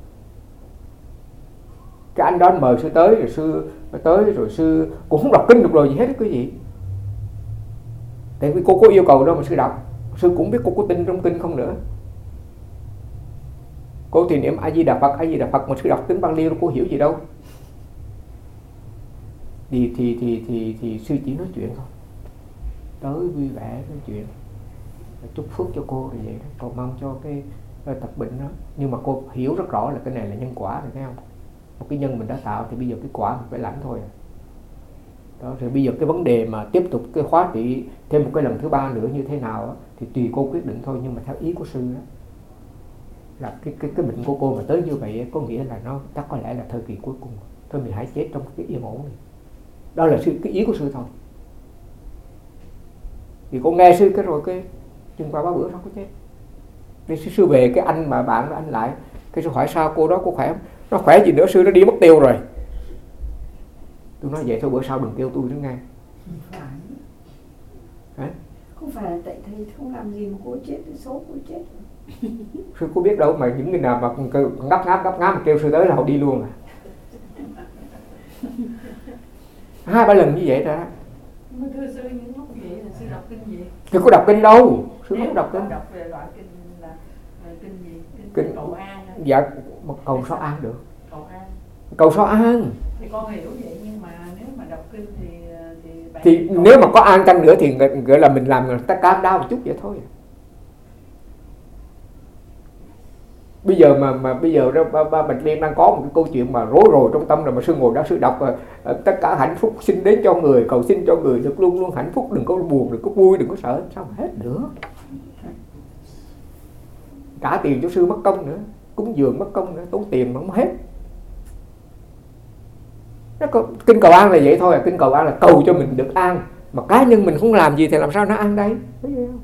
Cái anh đó mời sư tới rồi sư tới rồi sư cũng không đọc kinh được rồi gì hết cái gì. Tại vì cô có yêu cầu đâu mà sư đọc. Sư cũng biết cô có tin trong kinh không nữa. Cô thì niệm A Di Đà Phật, A Di Đà Phật mà sư đọc tiếng Bali cô hiểu gì đâu. Thì thì thì thì thì sư chỉ nói chuyện thôi. Tới vui vẻ nói chuyện. Chúc phước cho cô rồi vậy đó. Cầu mong cho cái tập bệnh đó. Nhưng mà cô hiểu rất rõ là cái này là nhân quả rồi, thấy không? Một cái nhân mình đã tạo thì bây giờ cái quả mình phải lãnh thôi. Đó, rồi bây giờ cái vấn đề mà tiếp tục cái khóa trị thêm một cái lần thứ ba nữa như thế nào đó, thì tùy cô quyết định thôi. Nhưng mà theo ý của sư đó, là cái cái cái bệnh của cô mà tới như vậy có nghĩa là nó chắc có lẽ là thời kỳ cuối cùng. Thôi mình hãy chết trong cái yên ổn này. Đó là sư, cái ý của sư thôi. Thì cô nghe sư cái rồi cái chừng qua ba bữa nó có chết. Thì sư, sư về cái anh mà bạn đó anh lại, cái sư hỏi sao cô đó cô khỏe không? Nó khỏe gì nữa sư, nó đi mất tiêu rồi. Tôi nói vậy thôi bữa sau đừng kêu tôi nữa nghe. Không phải. Hả? Không phải là tại thầy không làm gì mà cô chết, số cô chết. Sư có biết đâu mà những người nào mà ngắp ngáp ngắp ngáp mà kêu sư tới là họ đi luôn à. Hai ba lần như vậy rồi đó. Mà thưa sư những lúc vậy là sư đọc kinh gì? Sư có đọc kinh đâu. Sư không đọc kinh. Đọc về loại kinh là kinh gì? Kinh, kinh cầu an hay? Dạ một cầu sao an được. Cầu an. Cầu sao an. Thì con hiểu vậy nhưng mà nếu mà đọc kinh thì thì, thì nếu mà có an chăng nữa thì gọi là mình làm tất cả đau một chút vậy thôi. Bây giờ mà mà bây giờ đó ba, ba Bạch Liên đang có một cái câu chuyện mà rối rồi trong tâm rồi mà sư ngồi đó sư đọc uh, tất cả hạnh phúc xin đến cho người, cầu xin cho người được luôn luôn hạnh phúc, đừng có buồn, đừng có vui, đừng có sợ, sao mà hết nữa. Trả tiền cho sư mất công nữa, cúng dường mất công nữa, tốn tiền mà không hết. Nó có, kinh cầu an là vậy thôi, kinh cầu an là cầu cho mình được an, mà cá nhân mình không làm gì thì làm sao nó an đây, thấy không?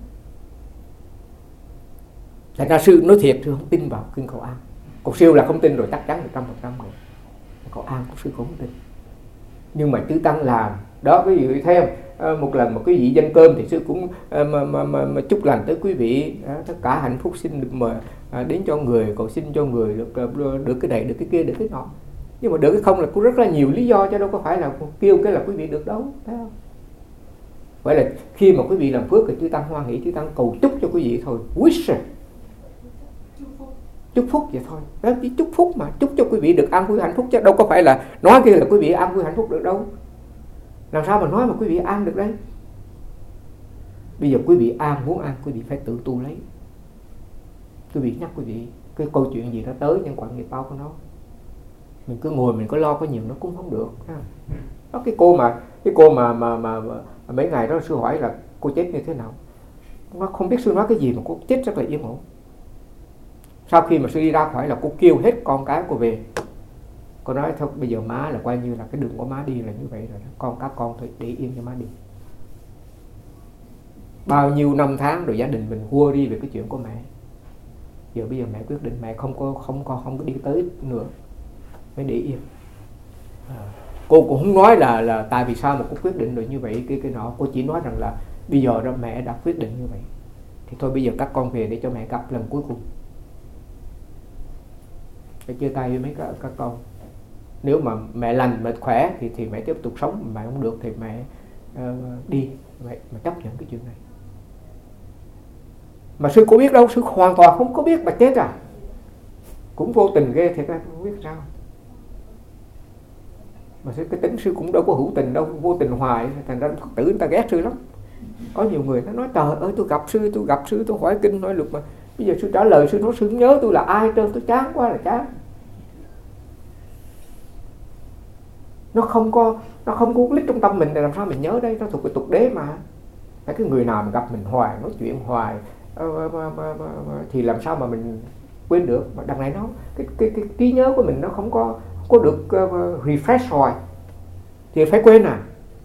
Thành ra sư nói thiệt, sư không tin vào kinh cầu an. Còn siêu là không tin rồi, chắc chắn một trăm phần trăm rồi. Cầu an của sư cũng không tin. Nhưng mà chư tăng làm đó, ví dụ theo một lần một cái vị dân cơm thì sư cũng mà, mà, mà, mà chúc lành tới quý vị, tất cả hạnh phúc xin được mà đến cho người, cầu xin cho người được được cái này, được cái kia, được cái nọ. Nhưng mà được cái không là cũng rất là nhiều lý do, cho đâu có phải là kêu cái là quý vị được đâu, thấy không? Vậy là khi mà quý vị làm phước thì chư tăng hoan hỷ, chư tăng cầu chúc cho quý vị thôi, wish, chúc phúc vậy thôi. Đó chỉ chúc phúc mà, chúc cho quý vị được an vui hạnh phúc, chứ đâu có phải là nói kia là quý vị an vui hạnh phúc được đâu. Làm sao mà nói mà quý vị an được đấy? Bây giờ quý vị an, muốn an quý vị phải tự tu lấy. Quý vị nhắc quý vị cái câu chuyện gì đó tới nhân quả nghiệp báo của nó, mình cứ ngồi mình có lo có nhiều nó cũng không được. Đó, cái cô mà cái cô mà mà, mà, mà mấy ngày đó sư hỏi là cô chết như thế nào, nó không biết sư nói cái gì mà cô chết rất là yên ổn. Sau khi mà sư đi ra khỏi là cô kêu hết con cái cô về, cô nói thôi bây giờ má là coi như là cái đường của má đi là như vậy rồi đó. Con các con thôi để yên cho má đi. Bao nhiêu năm tháng rồi gia đình mình hua đi về cái chuyện của mẹ, giờ bây giờ mẹ quyết định mẹ không có không có không có đi tới nữa, mới để yên. À, cô cũng không nói là là tại vì sao mà cô quyết định được như vậy cái cái nọ, cô chỉ nói rằng là bây giờ đó mẹ đã quyết định như vậy thì thôi bây giờ các con về để cho mẹ gặp lần cuối cùng, phải chia tay với mấy các, các con. Nếu mà mẹ lành mẹ khỏe thì thì mẹ tiếp tục sống, mà mẹ không được thì mẹ uh, đi, mẹ mà chấp nhận cái chuyện này. Mà sư có biết đâu, sư hoàn toàn không có biết mà chết à, cũng vô tình ghê thiệt ra, không biết sao. Mà sư cái tính sư cũng đâu có hữu tình đâu, vô tình hoài, thành ra Phật tử người ta ghét sư lắm. Có nhiều người ta nói trời ơi tôi gặp sư, tôi gặp sư tôi hỏi kinh hỏi luật mà bây giờ sư trả lời sư nói sư không nhớ tôi là ai trơn, tôi chán quá là chán. Nó không có nó không có click trong tâm mình thì làm sao mình nhớ đây, nó thuộc về tục đế mà. Phải cái người nào mà gặp mình hoài, nói chuyện hoài uh, mà, mà, mà, mà, thì làm sao mà mình quên được. Mà đằng này nó cái cái cái trí nhớ của mình nó không có có được uh, refresh hoài thì phải quên à.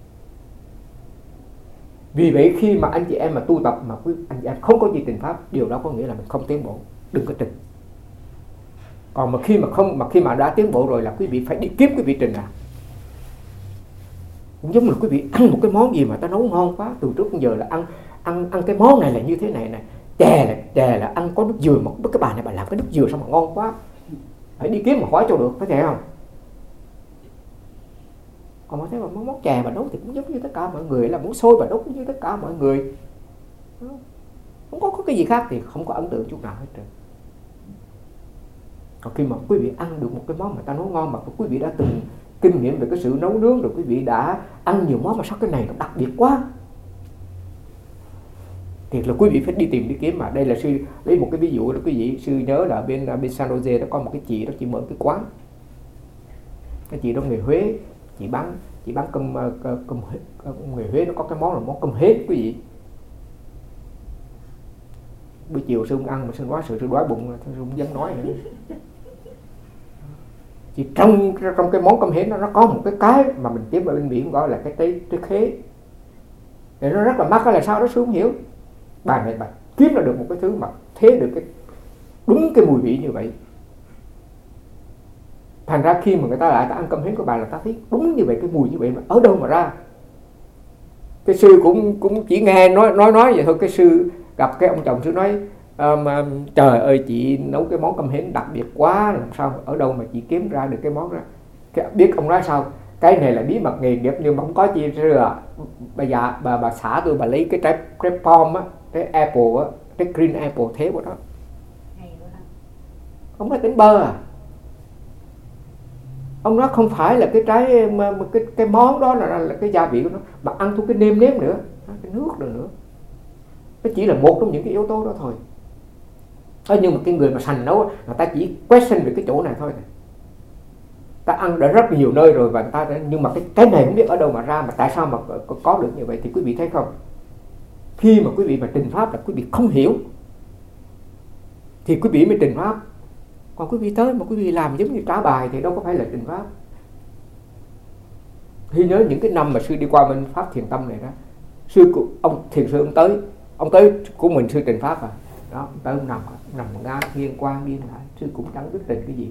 Vì vậy khi mà anh chị em mà tu tập mà quý anh chị em không có gì trình pháp, điều đó có nghĩa là mình không tiến bộ, đừng có trình. Còn mà khi mà không mà khi mà đã tiến bộ rồi là quý vị phải đi kiếm cái vị trình nào. Cũng giống là quý vị ăn một cái món gì mà ta nấu ngon quá, từ trước đến giờ là ăn ăn ăn cái món này là như thế này này, chè là chè là ăn có nước dừa, mà cái bà này bà làm cái nước dừa sao mà ngon quá, phải đi kiếm mà hỏi cho được, có thể không? Còn mà thấy mà món, món chè mà nấu thì cũng giống như tất cả mọi người, là món xôi mà nấu cũng như tất cả mọi người, không có, có cái gì khác thì không có ấn tượng chút nào hết trơn. Còn khi mà quý vị ăn được một cái món mà ta nấu ngon, mà quý vị đã từng kinh nghiệm về cái sự nấu nướng rồi, quý vị đã ăn nhiều món mà sao cái này nó đặc biệt quá, thì là quý vị phải đi tìm đi kiếm. Mà đây là sư lấy một cái ví dụ đó, quý vị sư nhớ là bên bên San Jose đó có một cái chị đó, chị mở cái quán, cái chị đó người Huế, chị bán chị bán cơm cơm người Huế, nó có cái món là món cơm hến quý vị. Buổi chiều sư không ăn mà sư nói sự sư đói bụng, sư không dám nói nữa. Chỉ trong trong cái món cơm hến nó nó có một cái cái mà mình kiếm ở bên biển gọi là cái trái trái khế, thì nó rất là mắc. Là sao đó sư không hiểu. Bà này bà kiếm ra được một cái thứ mà thế được cái đúng cái mùi vị như vậy. Thành ra khi mà người ta lại ta ăn cơm hến của bà là ta thấy đúng như vậy, cái mùi như vậy mà ở đâu mà ra. Cái sư cũng cũng chỉ nghe nói nói nói vậy thôi. Cái sư gặp cái ông chồng sư nói um, trời ơi chị nấu cái món cơm hến đặc biệt quá, làm sao ở đâu mà chị kiếm ra được cái món đó. Cái, biết ông nói sao, cái này là bí mật nghề nghiệp nhưng mà không có chi rồi. Bây giờ bà bà xã tôi bà lấy cái trái trái pom á, cái apple á, cái green apple thế của đó. Ông nói tính bơ à. Ông nói không phải là cái trái mà, mà cái cái món đó là, là cái gia vị của nó, mà ăn thu cái nêm nếm nữa, cái nước rồi nữa. Nó chỉ là một trong những cái yếu tố đó thôi. Thế nhưng mà cái người mà sành nấu người ta chỉ question về cái chỗ này thôi này. Ta ăn đã rất nhiều nơi rồi và người ta đã, nhưng mà cái cái này không biết ở đâu mà ra, mà tại sao mà có, có được như vậy. Thì quý vị thấy không, khi mà quý vị mà trình pháp là quý vị không hiểu thì quý vị mới trình pháp. Còn quý vị tới mà quý vị làm giống như trả bài thì đâu có phải là trình pháp. Khi nhớ những cái năm mà sư đi qua bên pháp thiền tâm này đó, sư của ông thiền sư ông tới, ông tới của mình sư trình pháp à, đó ông tới ông nằm nằm ngang nghiêng qua nghiêng lại, sư cũng chẳng biết trình cái gì.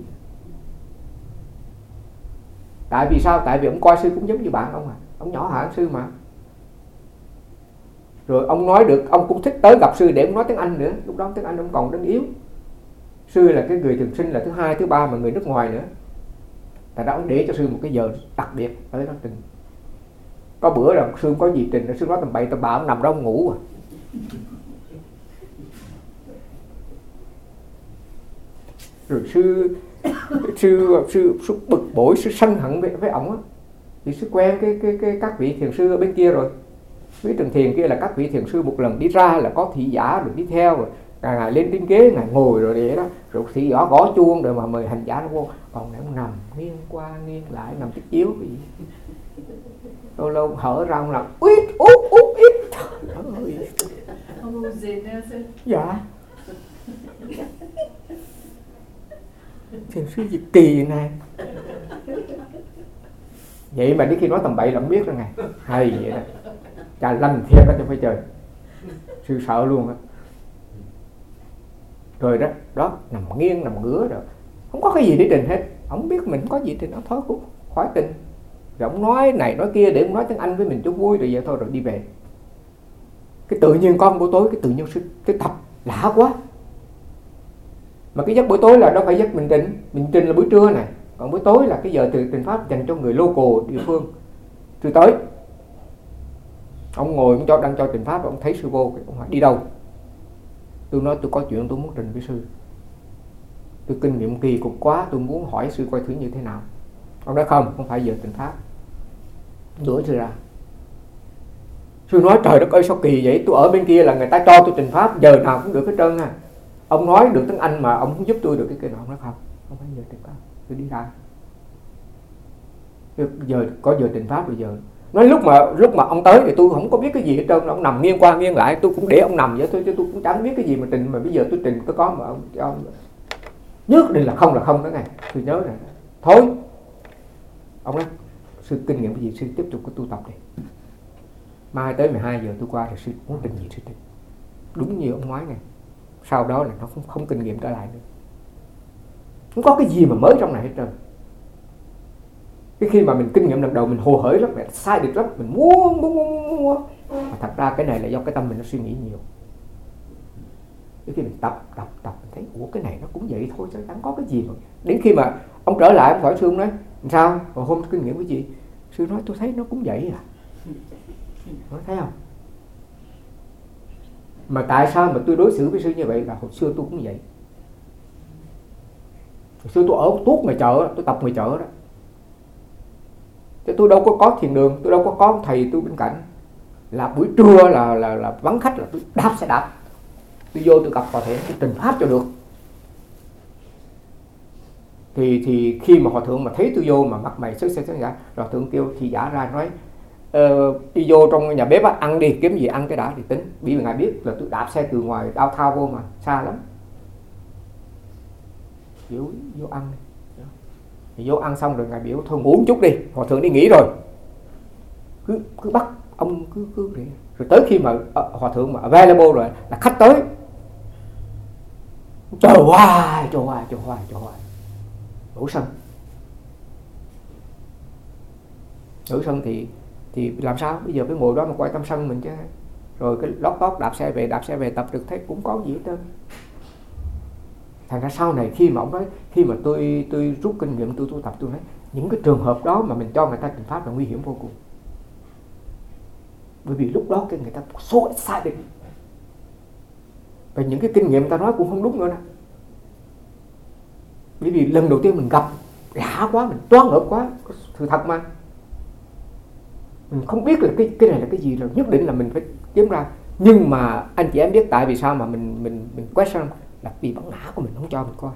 Tại vì sao? Tại vì ông coi sư cũng giống như bạn ông à, ông nhỏ hả sư mà. Rồi ông nói được, ông cũng thích tới gặp sư để ông nói tiếng Anh nữa. Lúc đó tiếng Anh ông còn đang yếu. Sư là cái người thường sinh là thứ hai, thứ ba mà người nước ngoài nữa. Tại đó ông để cho sư một cái giờ đặc biệt tới đó từng. Có bữa là Sương có gì trình, Sương nói tầm bậy tầm bạ, ông nằm đó ông ngủ à. Rồi sư sư sư, sư bực bội, sư sân hận với, với ổng á. Thì sư quen cái, cái, cái các vị thiền sư ở bên kia rồi. Với trường thiền kia là các vị thiền sư một lần đi ra là có thị giả được đi theo rồi. Ngài, ngài lên trên ghế, ngài ngồi rồi vậy đó. Rồi thị giả gõ chuông rồi mà mời hành giả nó vô. Còn này ông nằm nghiêng qua nghiêng lại, nằm chiếc chiếu cái gì. Lâu lâu hở ra ông làm uýt út út ít. Trời ơi. Ông gì nữa sư? Dạ. Thiền sư gì kỳ này. Vậy mà đến khi nói tầm bậy là không biết rồi ngài. Hay vậy đó. Chà lanh thiệt đó cho phải trời. Sư sợ luôn á. Rồi đó, đó nằm nghiêng nằm ngửa rồi. Không có cái gì để trình hết. Ông biết mình không có gì trình, ông thôi cũng khỏi trình. Rồi ông nói này nói kia để ông nói tiếng Anh với mình cho vui rồi vậy thôi rồi đi về. Cái tự nhiên con buổi tối, cái tự nhiên sư cái tập lạ quá. Mà cái giấc buổi tối là đâu phải giấc mình trình. Mình trình là buổi trưa này. Còn buổi tối là cái giờ từ trình pháp dành cho người local địa phương. Sư tới. Ông ngồi, ông cho, đang cho trình pháp, ông thấy sư vô, ông hỏi đi đâu? Tôi nói tôi có chuyện tôi muốn trình với sư. Tôi kinh nghiệm kỳ cục quá, tôi muốn hỏi sư coi thử như thế nào. Ông nói không, không phải giờ trình pháp. Đuổi sư ra. Sư nói trời đất ơi sao kỳ vậy, tôi ở bên kia là người ta cho tôi trình pháp, giờ nào cũng được hết trơn ha. Ông nói được tiếng Anh mà ông không giúp tôi được cái kia nào. Ông nói không, không phải giờ trình pháp, tôi đi ra. Giờ có giờ trình pháp bây giờ. Nói lúc mà lúc mà ông tới thì tôi không có biết cái gì hết trơn, ông nằm nghiêng qua nghiêng lại, tôi cũng để ông nằm vậy thôi chứ tôi cũng chẳng biết cái gì mà trình, mà bây giờ tôi trình tôi có mà ông, ông nhất định là không là không đó này. Tôi nhớ rồi. Thôi. Ông nói sư kinh nghiệm cái gì sư tiếp tục cái tu tập đi. Mai tới mười hai giờ tôi qua thì sư muốn trình gì sư trình. Đúng như ông nói này. Sau đó là nó không không kinh nghiệm trở lại nữa. Không có cái gì mà mới trong này hết trơn. Cái khi mà mình kinh nghiệm lần đầu mình hồ hởi lắm, mình sai được lắm, mình muốn muốn muốn muốn. Mà thật ra cái này là do cái tâm mình nó suy nghĩ nhiều. Cái khi mình tập tập tập mình thấy ủa cái này nó cũng vậy thôi chứ chẳng có cái gì mà. Đến khi mà ông trở lại ông hỏi sư, ông nói sao? Hồi hôm kinh nghiệm cái gì? Sư nói tôi thấy nó cũng vậy à. Nói thấy không? Mà tại sao mà tôi đối xử với sư như vậy là hồi xưa tôi cũng vậy. Hồi xưa tôi ở tuốt ngoài chợ, tôi tập ngoài chợ đó. Chứ tôi đâu có có thiền đường, tôi đâu có có thầy tôi bên cạnh. Là buổi trưa là là là vắng khách là tôi đạp xe đạp. Tôi vô tôi gặp hòa thượng tôi trình pháp cho được. Thì thì khi mà hòa thượng mà thấy tôi vô mà mặt mày sứt sứt ra, hòa thượng kêu thị giả ra nói ờ, đi vô trong nhà bếp ăn đi, kiếm gì ăn cái đã thì tính. Bởi vì ngài biết là tôi đạp xe từ ngoài đao thao vô mà xa lắm. Vô, vô ăn đi. Thì vô ăn xong rồi ngài biểu thôi ngủ một chút đi, hòa thượng đi nghỉ rồi. Cứ cứ bắt ông cứ cứ để. Rồi tới khi mà uh, hòa thượng mà available rồi là khách tới. Chờ hoài, chờ hoài, chờ hoài, chờ hoài. Đổ sân. Đổ sân thì thì làm sao? Bây giờ phải ngồi đó mà quay tâm sân mình chứ. Rồi cái lót tót đạp xe về, đạp xe về tập được thấy cũng có gì hết trơn. Thành ra sau này khi mà ông nói, khi mà tôi tôi rút kinh nghiệm tôi tu tập, tôi nói những cái trường hợp đó mà mình cho người ta trình pháp là nguy hiểm vô cùng. Bởi vì lúc đó cái người ta so excited. Và những cái kinh nghiệm ta nói cũng không đúng nữa nè. Bởi vì lần đầu tiên mình gặp lạ quá, mình toán ngợp quá, sự thật mà. Mình không biết là cái cái này là cái gì rồi, nhất định là mình phải kiếm ra. Nhưng mà anh chị em biết tại vì sao mà mình mình mình question là vì bản ngã của mình không cho mình coi.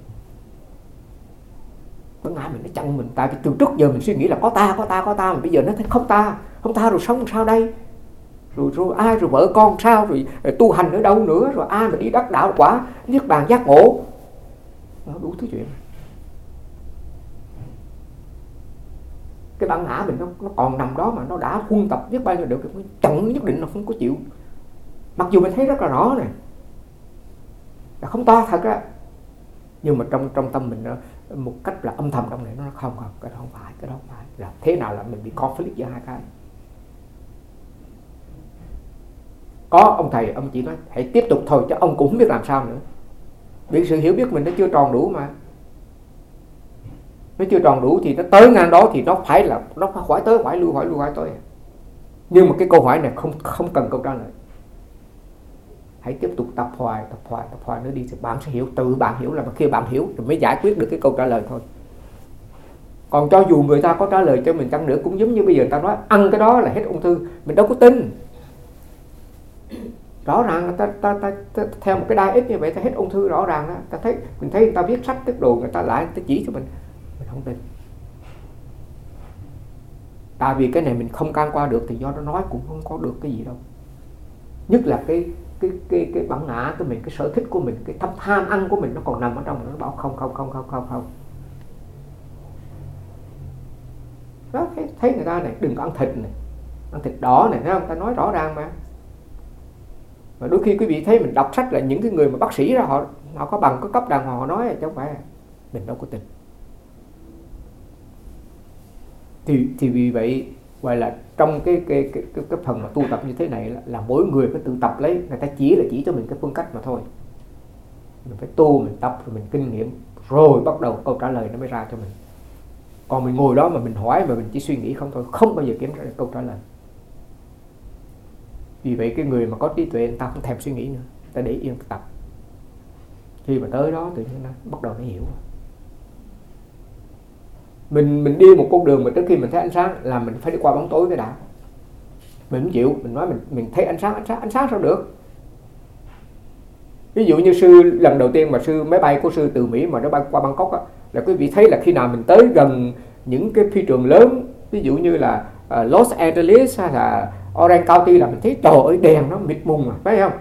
Bản ngã mình nó chặn mình. Tại vì từ trước giờ mình suy nghĩ là có ta, có ta, có ta. Mà bây giờ nó thấy không ta. Không ta rồi sống sao đây? Rồi, rồi ai, rồi vợ con sao? Rồi, rồi tu hành ở đâu nữa? Rồi ai mà đi đắc đạo quả, niết bàn giác ngộ. Nó đủ thứ chuyện. Cái bản ngã mình nó, nó còn nằm đó mà nó đã huân tập biết bao nhiêu được. Chặn nhất định là không có chịu. Mặc dù mình thấy rất là rõ này. Là không to thật á. Nhưng mà trong trong tâm mình nó, một cách là âm thầm trong này nó không không, cái đó không phải, cái đó không phải. Là thế nào là mình bị conflict giữa hai cái. Có ông thầy, ông chỉ nói hãy tiếp tục thôi chứ ông cũng không biết làm sao nữa. Vì sự hiểu biết mình nó chưa tròn đủ mà. Nó chưa tròn đủ thì nó tới ngang đó thì nó phải là nó phải khỏi tới, khỏi lui, khỏi lui, khỏi tới. Nhưng mà cái câu hỏi này không không cần câu trả lời. Hãy tiếp tục tập hoài, tập hoài, tập hoài nữa đi thì bạn sẽ hiểu, tự bạn hiểu, là khi bạn hiểu thì mới giải quyết được cái câu trả lời thôi. Còn cho dù người ta có trả lời cho mình chăng nữa, cũng giống như bây giờ người ta nói ăn cái đó là hết ung thư, mình đâu có tin. Rõ ràng là ta, ta, ta, ta theo một cái diet như vậy ta hết ung thư rõ ràng đó. Ta thấy, mình thấy người ta viết sách tức đồ, người ta lại người ta chỉ cho mình, mình không tin. Tại vì cái này mình không can qua được, thì do nó nói cũng không có được cái gì đâu. Nhất là cái cái cái cái bản ngã của mình, cái sở thích của mình, cái tham tham ăn của mình nó còn nằm ở trong, nó bảo không không không không không không. Đó, thấy, thấy người ta này đừng có ăn thịt này, ăn thịt đỏ này, thấy không? Ta nói rõ ràng mà. Mà đôi khi quý vị thấy mình đọc sách là những cái người mà bác sĩ ra, họ họ có bằng có cấp đàng hoàng, họ nói chứ không phải mình đâu có tin. Thì thì vì vậy gọi là trong cái cái cái cái, cái phần mà tu tập như thế này là, là mỗi người phải tự tập lấy, người ta chỉ là chỉ cho mình cái phương cách mà thôi. Mình phải tu, mình tập rồi mình kinh nghiệm, rồi bắt đầu câu trả lời nó mới ra cho mình. Còn mình ngồi đó mà mình hỏi mà mình chỉ suy nghĩ không thôi, không bao giờ kiếm ra được câu trả lời. Vì vậy cái người mà có trí tuệ, người ta không thèm suy nghĩ nữa, người ta để yên tập. Khi mà tới đó tự nhiên nó bắt đầu nó hiểu. Mình mình đi một con đường mà trước khi mình thấy ánh sáng là mình phải đi qua bóng tối cái đã. Mình không chịu, mình nói mình mình thấy ánh sáng, ánh sáng, ánh sáng sao được? Ví dụ như sư lần đầu tiên mà sư máy bay của sư từ Mỹ mà nó bay qua Bangkok á, là quý vị thấy là khi nào mình tới gần những cái phi trường lớn, ví dụ như là uh, Los Angeles hay là Orange County, là mình thấy trời ơi đèn nó mịt mùng, phải không?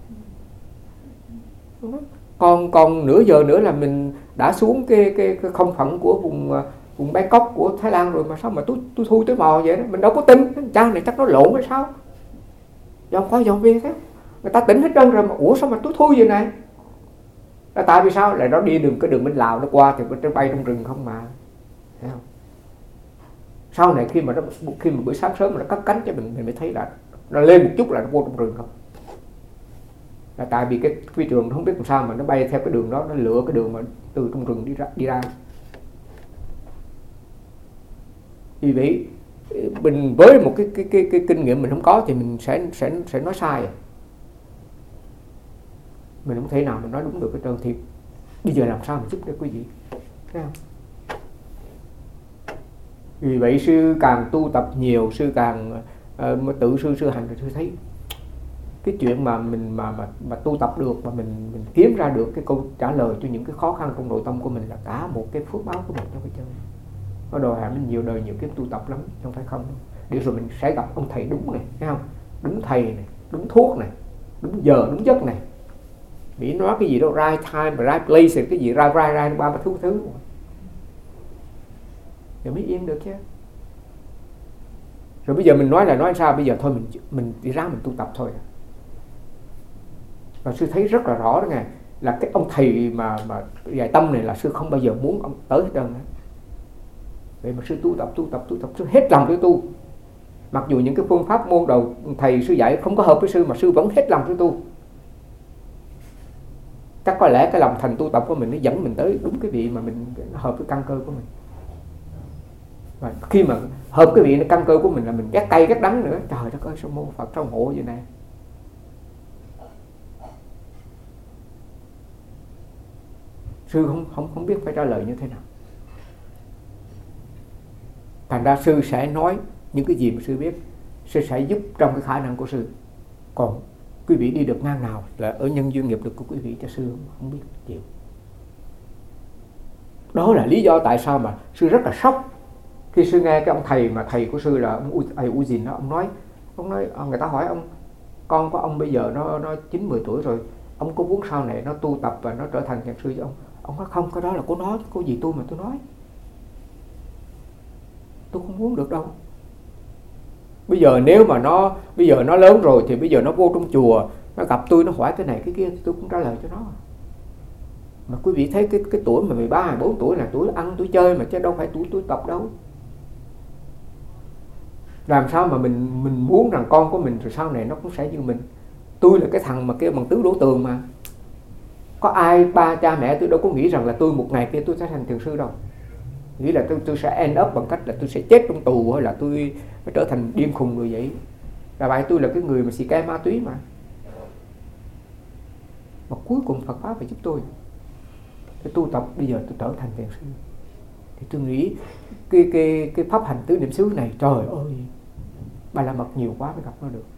Còn còn nửa giờ nữa là mình đã xuống cái cái, cái không phận của vùng vùng Bangkok của Thái Lan rồi, mà sao mà tôi tôi thui tới mò vậy đó, mình đâu có tin, cha này chắc nó lộn hay sao? Dòng qua dòng về thế, người ta tỉnh hết trơn rồi mà ủa sao mà tôi thui vậy này? Là tại vì sao? Lại nó đi đường cái đường bên Lào nó qua thì nó bay trong rừng không mà, thấy không? Sau này khi mà nó khi mà buổi sáng sớm mà nó cất cánh cho mình, mình mới thấy là nó lên một chút là nó vô trong rừng không. Là tại vì cái phi trường không biết làm sao mà nó bay theo cái đường đó, nó lựa cái đường mà từ trong rừng đi ra đi ra. Vì vậy mình với một cái cái cái cái kinh nghiệm mình không có thì mình sẽ sẽ sẽ nói sai. Mình không thể nào mình nói đúng được cái trơn. Thì bây giờ làm sao mình giúp được quý vị, thấy không? Vì vậy sư càng tu tập nhiều, sư càng uh, tự sư sư hành, rồi sư thấy cái chuyện mà mình mà mà mà tu tập được, mà mình mình kiếm ra được cái câu trả lời cho những cái khó khăn trong nội tâm của mình là cả một cái phước báo của mình trong cái chân. Nó đòi hỏi mình nhiều đời nhiều kiếp tu tập lắm, không phải không. Để rồi mình sẽ gặp ông thầy đúng này, thấy không? Đúng thầy này, đúng thuốc này, đúng giờ đúng giấc này. Mỹ nói cái gì đó right time và right place, cái gì right right right ba ba thứ thứ. Rồi mới yên được chứ. Rồi bây giờ mình nói là nói sao? Bây giờ thôi mình mình đi ra mình tu tập thôi. Và sư thấy rất là rõ đó nghe, là cái ông thầy mà mà dạy tâm này là sư không bao giờ muốn ông tới hết trơn á. Vậy mà sư tu tập tu tập tu tập sư hết lòng để tu. Mặc dù những cái phương pháp môn đầu thầy sư dạy không có hợp với sư, mà sư vẫn hết lòng để tu. Chắc có lẽ cái lòng thành tu tập của mình nó dẫn mình tới đúng cái vị mà mình nó hợp với căn cơ của mình. Và khi mà hợp cái vị căn cơ của mình là mình ghét cay ghét đắng nữa. Trời đất ơi, sao mô Phật sao ngộ vậy này. Sư không không không biết phải trả lời như thế nào. Thành ra sư sẽ nói những cái gì mà sư biết, sư sẽ giúp trong cái khả năng của sư. Còn quý vị đi được ngang nào là ở nhân duyên nghiệp lực của quý vị, cho sư không biết chịu. Đó là lý do tại sao mà sư rất là sốc khi sư nghe cái ông thầy mà thầy của sư là ông thầy Ujin đó, ông nói, ông nói người ta hỏi ông, con của ông bây giờ nó nó chín mười tuổi rồi, ông có muốn sau này nó tu tập và nó trở thành thiền sư cho ông? Ông nói không, cái đó là của nó, có gì tôi mà tôi nói. Tôi không muốn được đâu. Bây giờ nếu mà nó bây giờ nó lớn rồi thì bây giờ nó vô trong chùa, nó gặp tôi, nó hỏi cái này cái kia, tôi cũng trả lời cho nó. Mà quý vị thấy cái cái tuổi mà mười ba, mười bốn tuổi là tuổi ăn, tuổi chơi mà, chứ đâu phải tuổi tuổi tập đâu. Làm sao mà mình mình muốn rằng con của mình rồi sau này nó cũng sẽ như mình. Tôi là cái thằng mà kêu bằng tứ đổ tường mà. Có ai ba cha mẹ tôi đâu có nghĩ rằng là tôi một ngày kia tôi sẽ thành thiền sư đâu. Nghĩ là tôi tôi sẽ end up bằng cách là tôi sẽ chết trong tù, hay là tôi trở thành điên khùng người vậy. là tại tôi là cái người mà xì ke ma túy mà mà cuối cùng Phật pháp phải giúp tôi. Cái tu tập bây giờ tôi trở thành thiền sư thì tôi nghĩ cái cái cái pháp hành tứ niệm xứ này, trời ơi, Ba La Mật nhiều quá mới gặp nó được.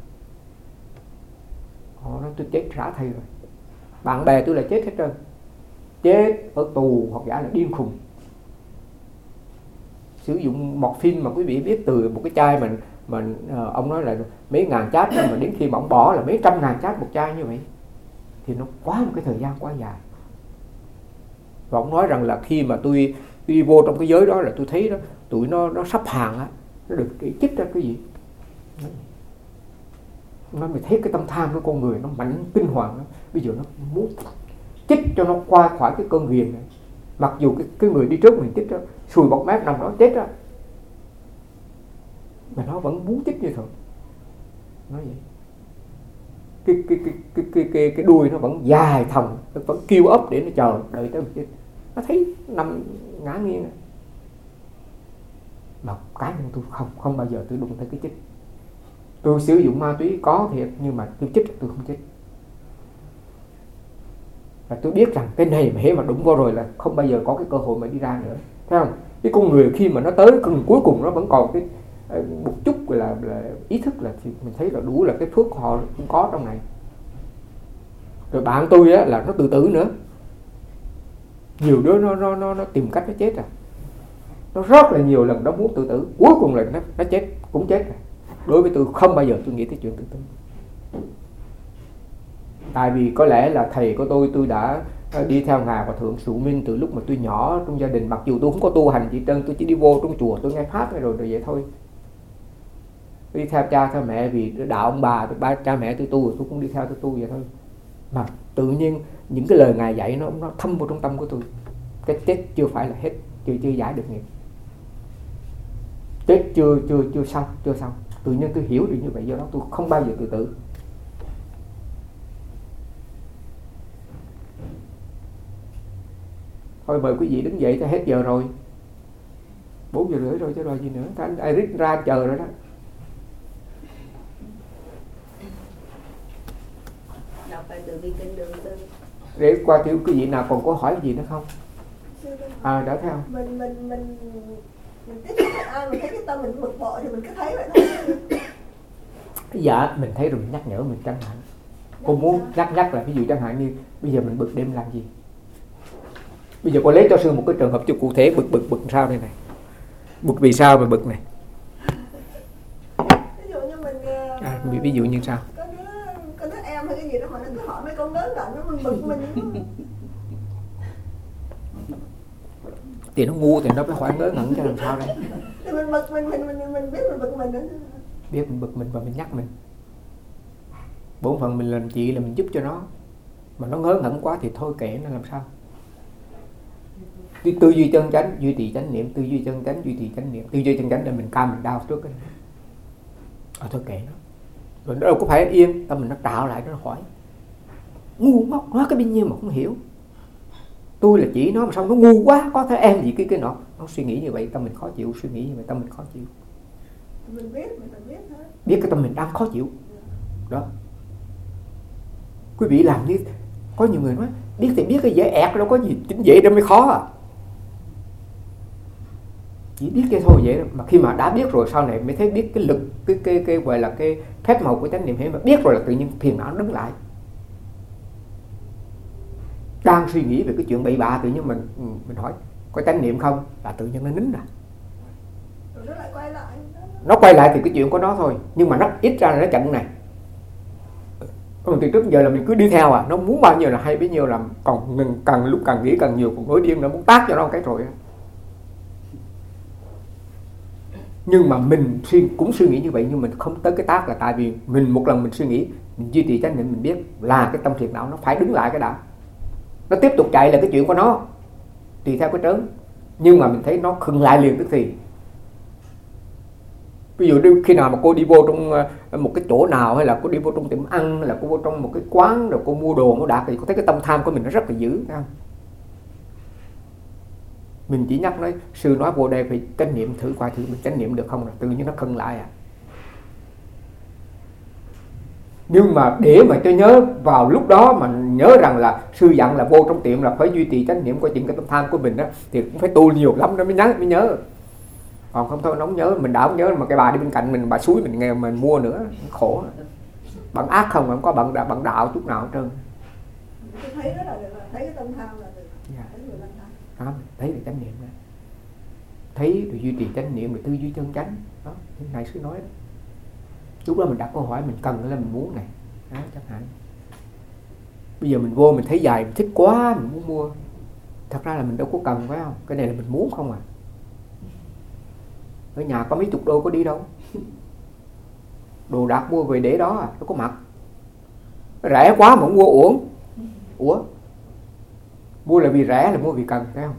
Họ nói tôi chết rã thây rồi, bạn bè tôi là chết hết trơn, chết ở tù hoặc giả là điên khùng, sử dụng morphine mà quý vị biết, từ một cái chai mà mà uh, ông nói là mấy ngàn chát, nhưng mà đến khi mà ông bỏ là mấy trăm ngàn chát một chai như vậy thì nó quá một cái thời gian quá dài. Và ông nói rằng là khi mà tôi đi vô trong cái giới đó là tôi thấy đó tụi nó nó sắp hàng á, nó được cái chích ra cái gì. Nó mới thấy cái tâm tham của con người nó mạnh kinh hoàng đó. Bây giờ nó muốn chích cho nó qua khỏi cái cơn ghiền này. Mặc dù cái, cái người đi trước mình chích đó, sùi bọt mép nằm đó chết đó, mà nó vẫn muốn chích như thường. Nói vậy. Cái, cái, cái, cái, cái, cái, cái đuôi nó vẫn dài thòng, nó vẫn kêu ấp để nó chờ đợi tới mình chích. Nó thấy nằm ngã nghiêng. Mà cá nhân tôi không, không bao giờ tôi đụng tới cái chích. Tôi sử dụng ma túy có thiệt, nhưng mà tôi chích tôi không chích. Và tôi biết rằng cái này mà hễ mà đụng vô rồi là không bao giờ có cái cơ hội mà đi ra nữa. Thấy không? Cái con người khi mà nó tới cần cuối cùng nó vẫn còn cái một chút là, là ý thức là thì mình thấy là đủ là cái phước họ cũng có trong này. Rồi bạn tôi á là nó tự tử nữa. Nhiều đứa nó nó nó, nó tìm cách nó chết à. Nó rất là nhiều lần nó muốn tự tử, cuối cùng là nó nó chết cũng chết rồi. Đối với tôi không bao giờ tôi nghĩ tới chuyện tự tử. Tại vì có lẽ là thầy của tôi tôi đã đi theo Ngài Hòa Thượng Sụ Minh từ lúc mà tôi nhỏ trong gia đình. Mặc dù tôi không có tu hành gì trơn, tôi chỉ đi vô trong chùa tôi nghe pháp rồi rồi vậy thôi. Tôi đi theo cha theo mẹ vì đạo ông bà, ba cha mẹ tôi tu rồi tôi cũng đi theo tôi tu vậy thôi. Mà tự nhiên những cái lời Ngài dạy nó nó thâm vào trong tâm của tôi. Cái chết chưa phải là hết, chưa chưa giải được nghiệp. Chết chưa chưa chưa xong, chưa xong. Tự nhiên tôi hiểu được như vậy, do đó tôi không bao giờ tự tử. Thôi mời quý vị đứng dậy, ta hết giờ rồi, bốn giờ rưỡi rồi chứ rồi gì nữa. Anh Eric ra chờ rồi đó. Đọc bài từ bi kinh đường tư. Để qua thiếu quý vị nào còn có hỏi gì nữa không? À đã theo. Mình mình mình mình tiếp xúc với ai mình thấy cái tâm mình bực bội thì mình cứ thấy vậy thôi. Dạ mình thấy rồi mình nhắc nhở mình chẳng hạn. Cô muốn nhắc nhắc là ví dụ chẳng hạn như bây giờ mình bực đêm làm gì? Bây giờ cô lấy cho sư một cái trường hợp cho cụ thể, bực bực bực sao đây này. Bực vì sao mà bực này? Ví dụ như mình à, ví dụ như sao? Có đứa, có đứa em hay cái gì đó mà nó cứ hỏi mấy câu ngớ ngẩn nó mình bực mình. Thì nó ngu thì nó phải hỏi ngớ ngẩn cho làm sao đây? Thì mình bực mình mình mình mình biết mình bực mình đó. Biết mình bực mình và mình nhắc mình. Bổn phận mình làm chị là mình giúp cho nó. Mà nó ngớ ngẩn quá thì thôi kệ nó làm sao? Tư duy chân chánh, duy trì chánh niệm, tư duy chân chánh, duy trì chánh niệm, tư duy chân chánh để mình cam mình đau trước cái này. Ờ thôi kệ nó. Rồi nó đâu có phải yên, tâm mình nó tạo lại nó hỏi. Ngu ngốc, nói cái bao nhiêu mà không hiểu. Tôi là chỉ nó mà sao nó ngu quá, có thể em gì cái cái nọ. Nó suy nghĩ như vậy, tâm mình khó chịu, suy nghĩ như vậy, tâm mình khó chịu. Mình biết, mình biết thôi. Biết cái tâm mình đang khó chịu. Đó. Quý vị làm như, có nhiều người nói, biết thì biết cái dễ ẹt, đâu có gì chính dễ đâu mới khó à. Chỉ biết cái thôi vậy đó. Mà khi mà đã biết rồi sau này mới thấy biết cái lực, cái cái cái gọi là cái phép màu của chánh niệm hệ, mà biết rồi là tự nhiên phiền não đứng lại. Đang suy nghĩ về cái chuyện bậy bạ tự nhiên mình mình hỏi có chánh niệm không, là tự nhiên nó nín ra. Rồi nó lại quay lại. Nó quay lại thì cái chuyện của nó thôi, nhưng mà nó ít ra là nó chặn này. Còn từ trước giờ là mình cứ đi theo à, nó muốn bao nhiêu là hay bấy nhiêu làm, còn mình càng lúc càng nghĩ càng nhiều, còn nổi điên nó muốn tát cho nó một cái rồi. Nhưng mà mình suy, cũng suy nghĩ như vậy, nhưng mình không tới cái tác là tại vì mình một lần mình suy nghĩ, mình duy trì chánh niệm, mình biết là cái tâm phiền não nó phải đứng lại cái đã. Nó tiếp tục chạy là cái chuyện của nó, tùy theo cái trớn. Nhưng mà mình thấy nó khựng lại liền tức thì. Ví dụ khi nào mà cô đi vô trong một cái chỗ nào, hay là cô đi vô trong tiệm ăn, hay là cô vô trong một cái quán rồi cô mua đồ, mua đạt, thì cô thấy cái tâm tham của mình nó rất là dữ, thấy không? Mình chỉ nhắc nói, sư nói vô đây phải chánh niệm thử coi thử mình chánh niệm được không, là tự nhiên nó khựng lại à. Nhưng mà để mà cho nhớ vào lúc đó mà nhớ rằng là sư dặn là vô trong tiệm là phải duy trì chánh niệm coi chuyện cái tâm tham của mình đó, thì cũng phải tu nhiều lắm nó mới nhớ mới nhớ. Còn không thôi nó không nhớ, mình đã không nhớ mà cái bà đi bên cạnh mình bà xúi mình nghe mình mua nữa, khổ. Bạn ác không, không có bạn đạo, bạn đạo chút nào hết trơn. Tôi thấy đó là được, thấy cái tâm tham là được. Dạ. Thấy người tâm tham. Đó, thấy được chánh niệm đó. Thấy rồi duy trì chánh niệm rồi tư duy chân chánh. Đó, như nãy sư nói đó. Lúc đó mình đặt câu hỏi mình cần là mình muốn này. Đó, chẳng hạn. Bây giờ mình vô mình thấy dài mình thích quá mình muốn mua. Thật ra là mình đâu có cần phải không? Cái này là mình muốn không à. Ở nhà có mấy chục đô có đi đâu. Đồ đạc mua về để đó à, nó có mặt. Rẻ quá mà không mua uổng. Ủa? Mua là vì rẻ là mua vì cần phải không?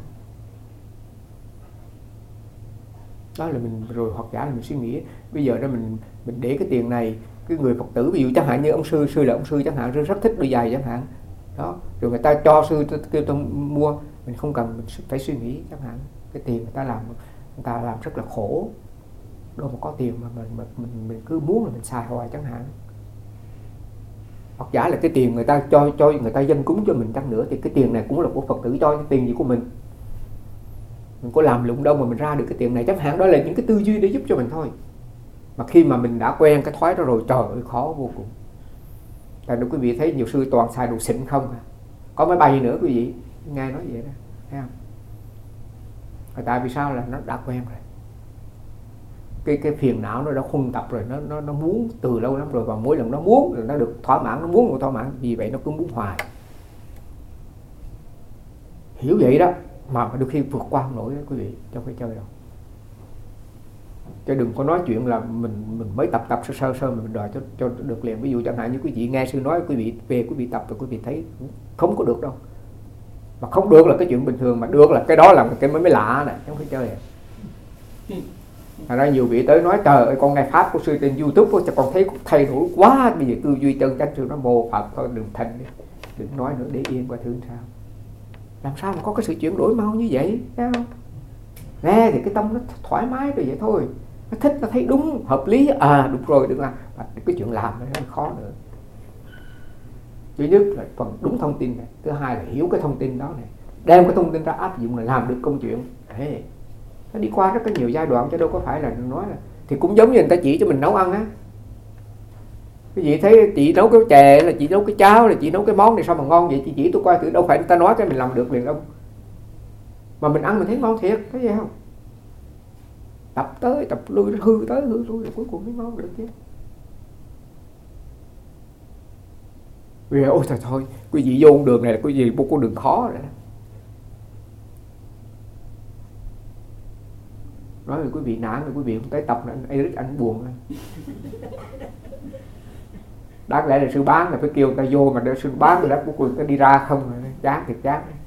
Đó là mình rồi hoặc giả là mình suy nghĩ bây giờ đó mình mình để cái tiền này, cái người Phật tử ví dụ chẳng hạn như ông sư, sư là ông sư chẳng hạn rất thích đôi giày chẳng hạn. Đó, rồi người ta cho sư kêu tôi mua, mình không cần mình phải suy nghĩ chẳng hạn. Cái tiền người ta làm người ta làm rất là khổ. Đâu mà có tiền mà mình mình mình, mình cứ muốn là mình xài hoài chẳng hạn. Hoặc giả là cái tiền người ta cho cho người ta dâng cúng cho mình chăng nữa thì cái tiền này cũng là của Phật tử cho, cái tiền gì của mình. Mình có làm lụng đâu mà mình ra được cái tiền này chẳng hạn. Đó là những cái tư duy để giúp cho mình thôi. Mà khi mà mình đã quen cái thói đó rồi trời ơi khó vô cùng. Tại nếu quý vị thấy nhiều sư toàn xài đồ xịn không à. Có máy bay nữa quý vị nghe nói vậy đó, thấy không? Tại vì sao là nó đã quen rồi. Cái cái phiền não nó đã khuân tập rồi, nó nó nó muốn từ lâu lắm rồi và mỗi lần nó muốn là nó được thỏa mãn, nó muốn được thỏa mãn, vì vậy nó cứ muốn hoài. Hiểu vậy đó mà đôi khi vượt qua không nổi đó quý vị, trong cái chơi đâu. Chứ đừng có nói chuyện là mình mình mới tập tập sơ sơ sơ mà mình đòi cho cho được liền. Ví dụ chẳng hạn như quý vị nghe sư nói quý vị về quý vị tập rồi quý vị thấy không có được đâu. Mà không được là cái chuyện bình thường, mà được là cái đó là cái mới mới lạ nè, không phải chơi à. Thật ra nhiều vị tới nói trời ơi con nghe pháp của sư trên YouTube cho con thấy thay đổi quá, bây giờ tư duy chân chánh sư nó mô Phật thôi, đừng thành đi, đừng nói nữa, để yên qua thứ sao. Làm sao mà có cái sự chuyển đổi mau như vậy, thấy không? Nghe thì cái tâm nó thoải mái rồi vậy thôi, nó thích, nó thấy đúng, hợp lý, à đúng rồi, đừng làm. Cái chuyện làm nó khó nữa. Thứ nhất là phần đúng thông tin này, thứ hai là hiểu cái thông tin đó này, đem cái thông tin ra áp dụng là làm được công chuyện. Thế nó đi qua rất có nhiều giai đoạn chứ đâu có phải là nói là thì cũng giống như người ta chỉ cho mình nấu ăn á. Cái gì thấy chị nấu cái chè là chị nấu cái cháo là chị nấu cái món này sao mà ngon vậy, chị chỉ tôi coi thử, đâu phải người ta nói cái mình làm được liền đâu. Mà mình ăn mình thấy ngon thiệt, thấy vậy không? Tập tới tập lui, hư tới hư lui rồi cuối cùng mới ngon được chứ. Vì ôi trời thôi, quý vị vô con đường này là quý vị một con đường khó rồi đó. Nói là quý vị nản rồi quý vị không tới tập nữa, anh Eric anh buồn rồi. Đáng lẽ là sư bán là phải kêu người ta vô mà để sư bán rồi đó cuối cùng ta đi ra không rồi, chán thiệt chán.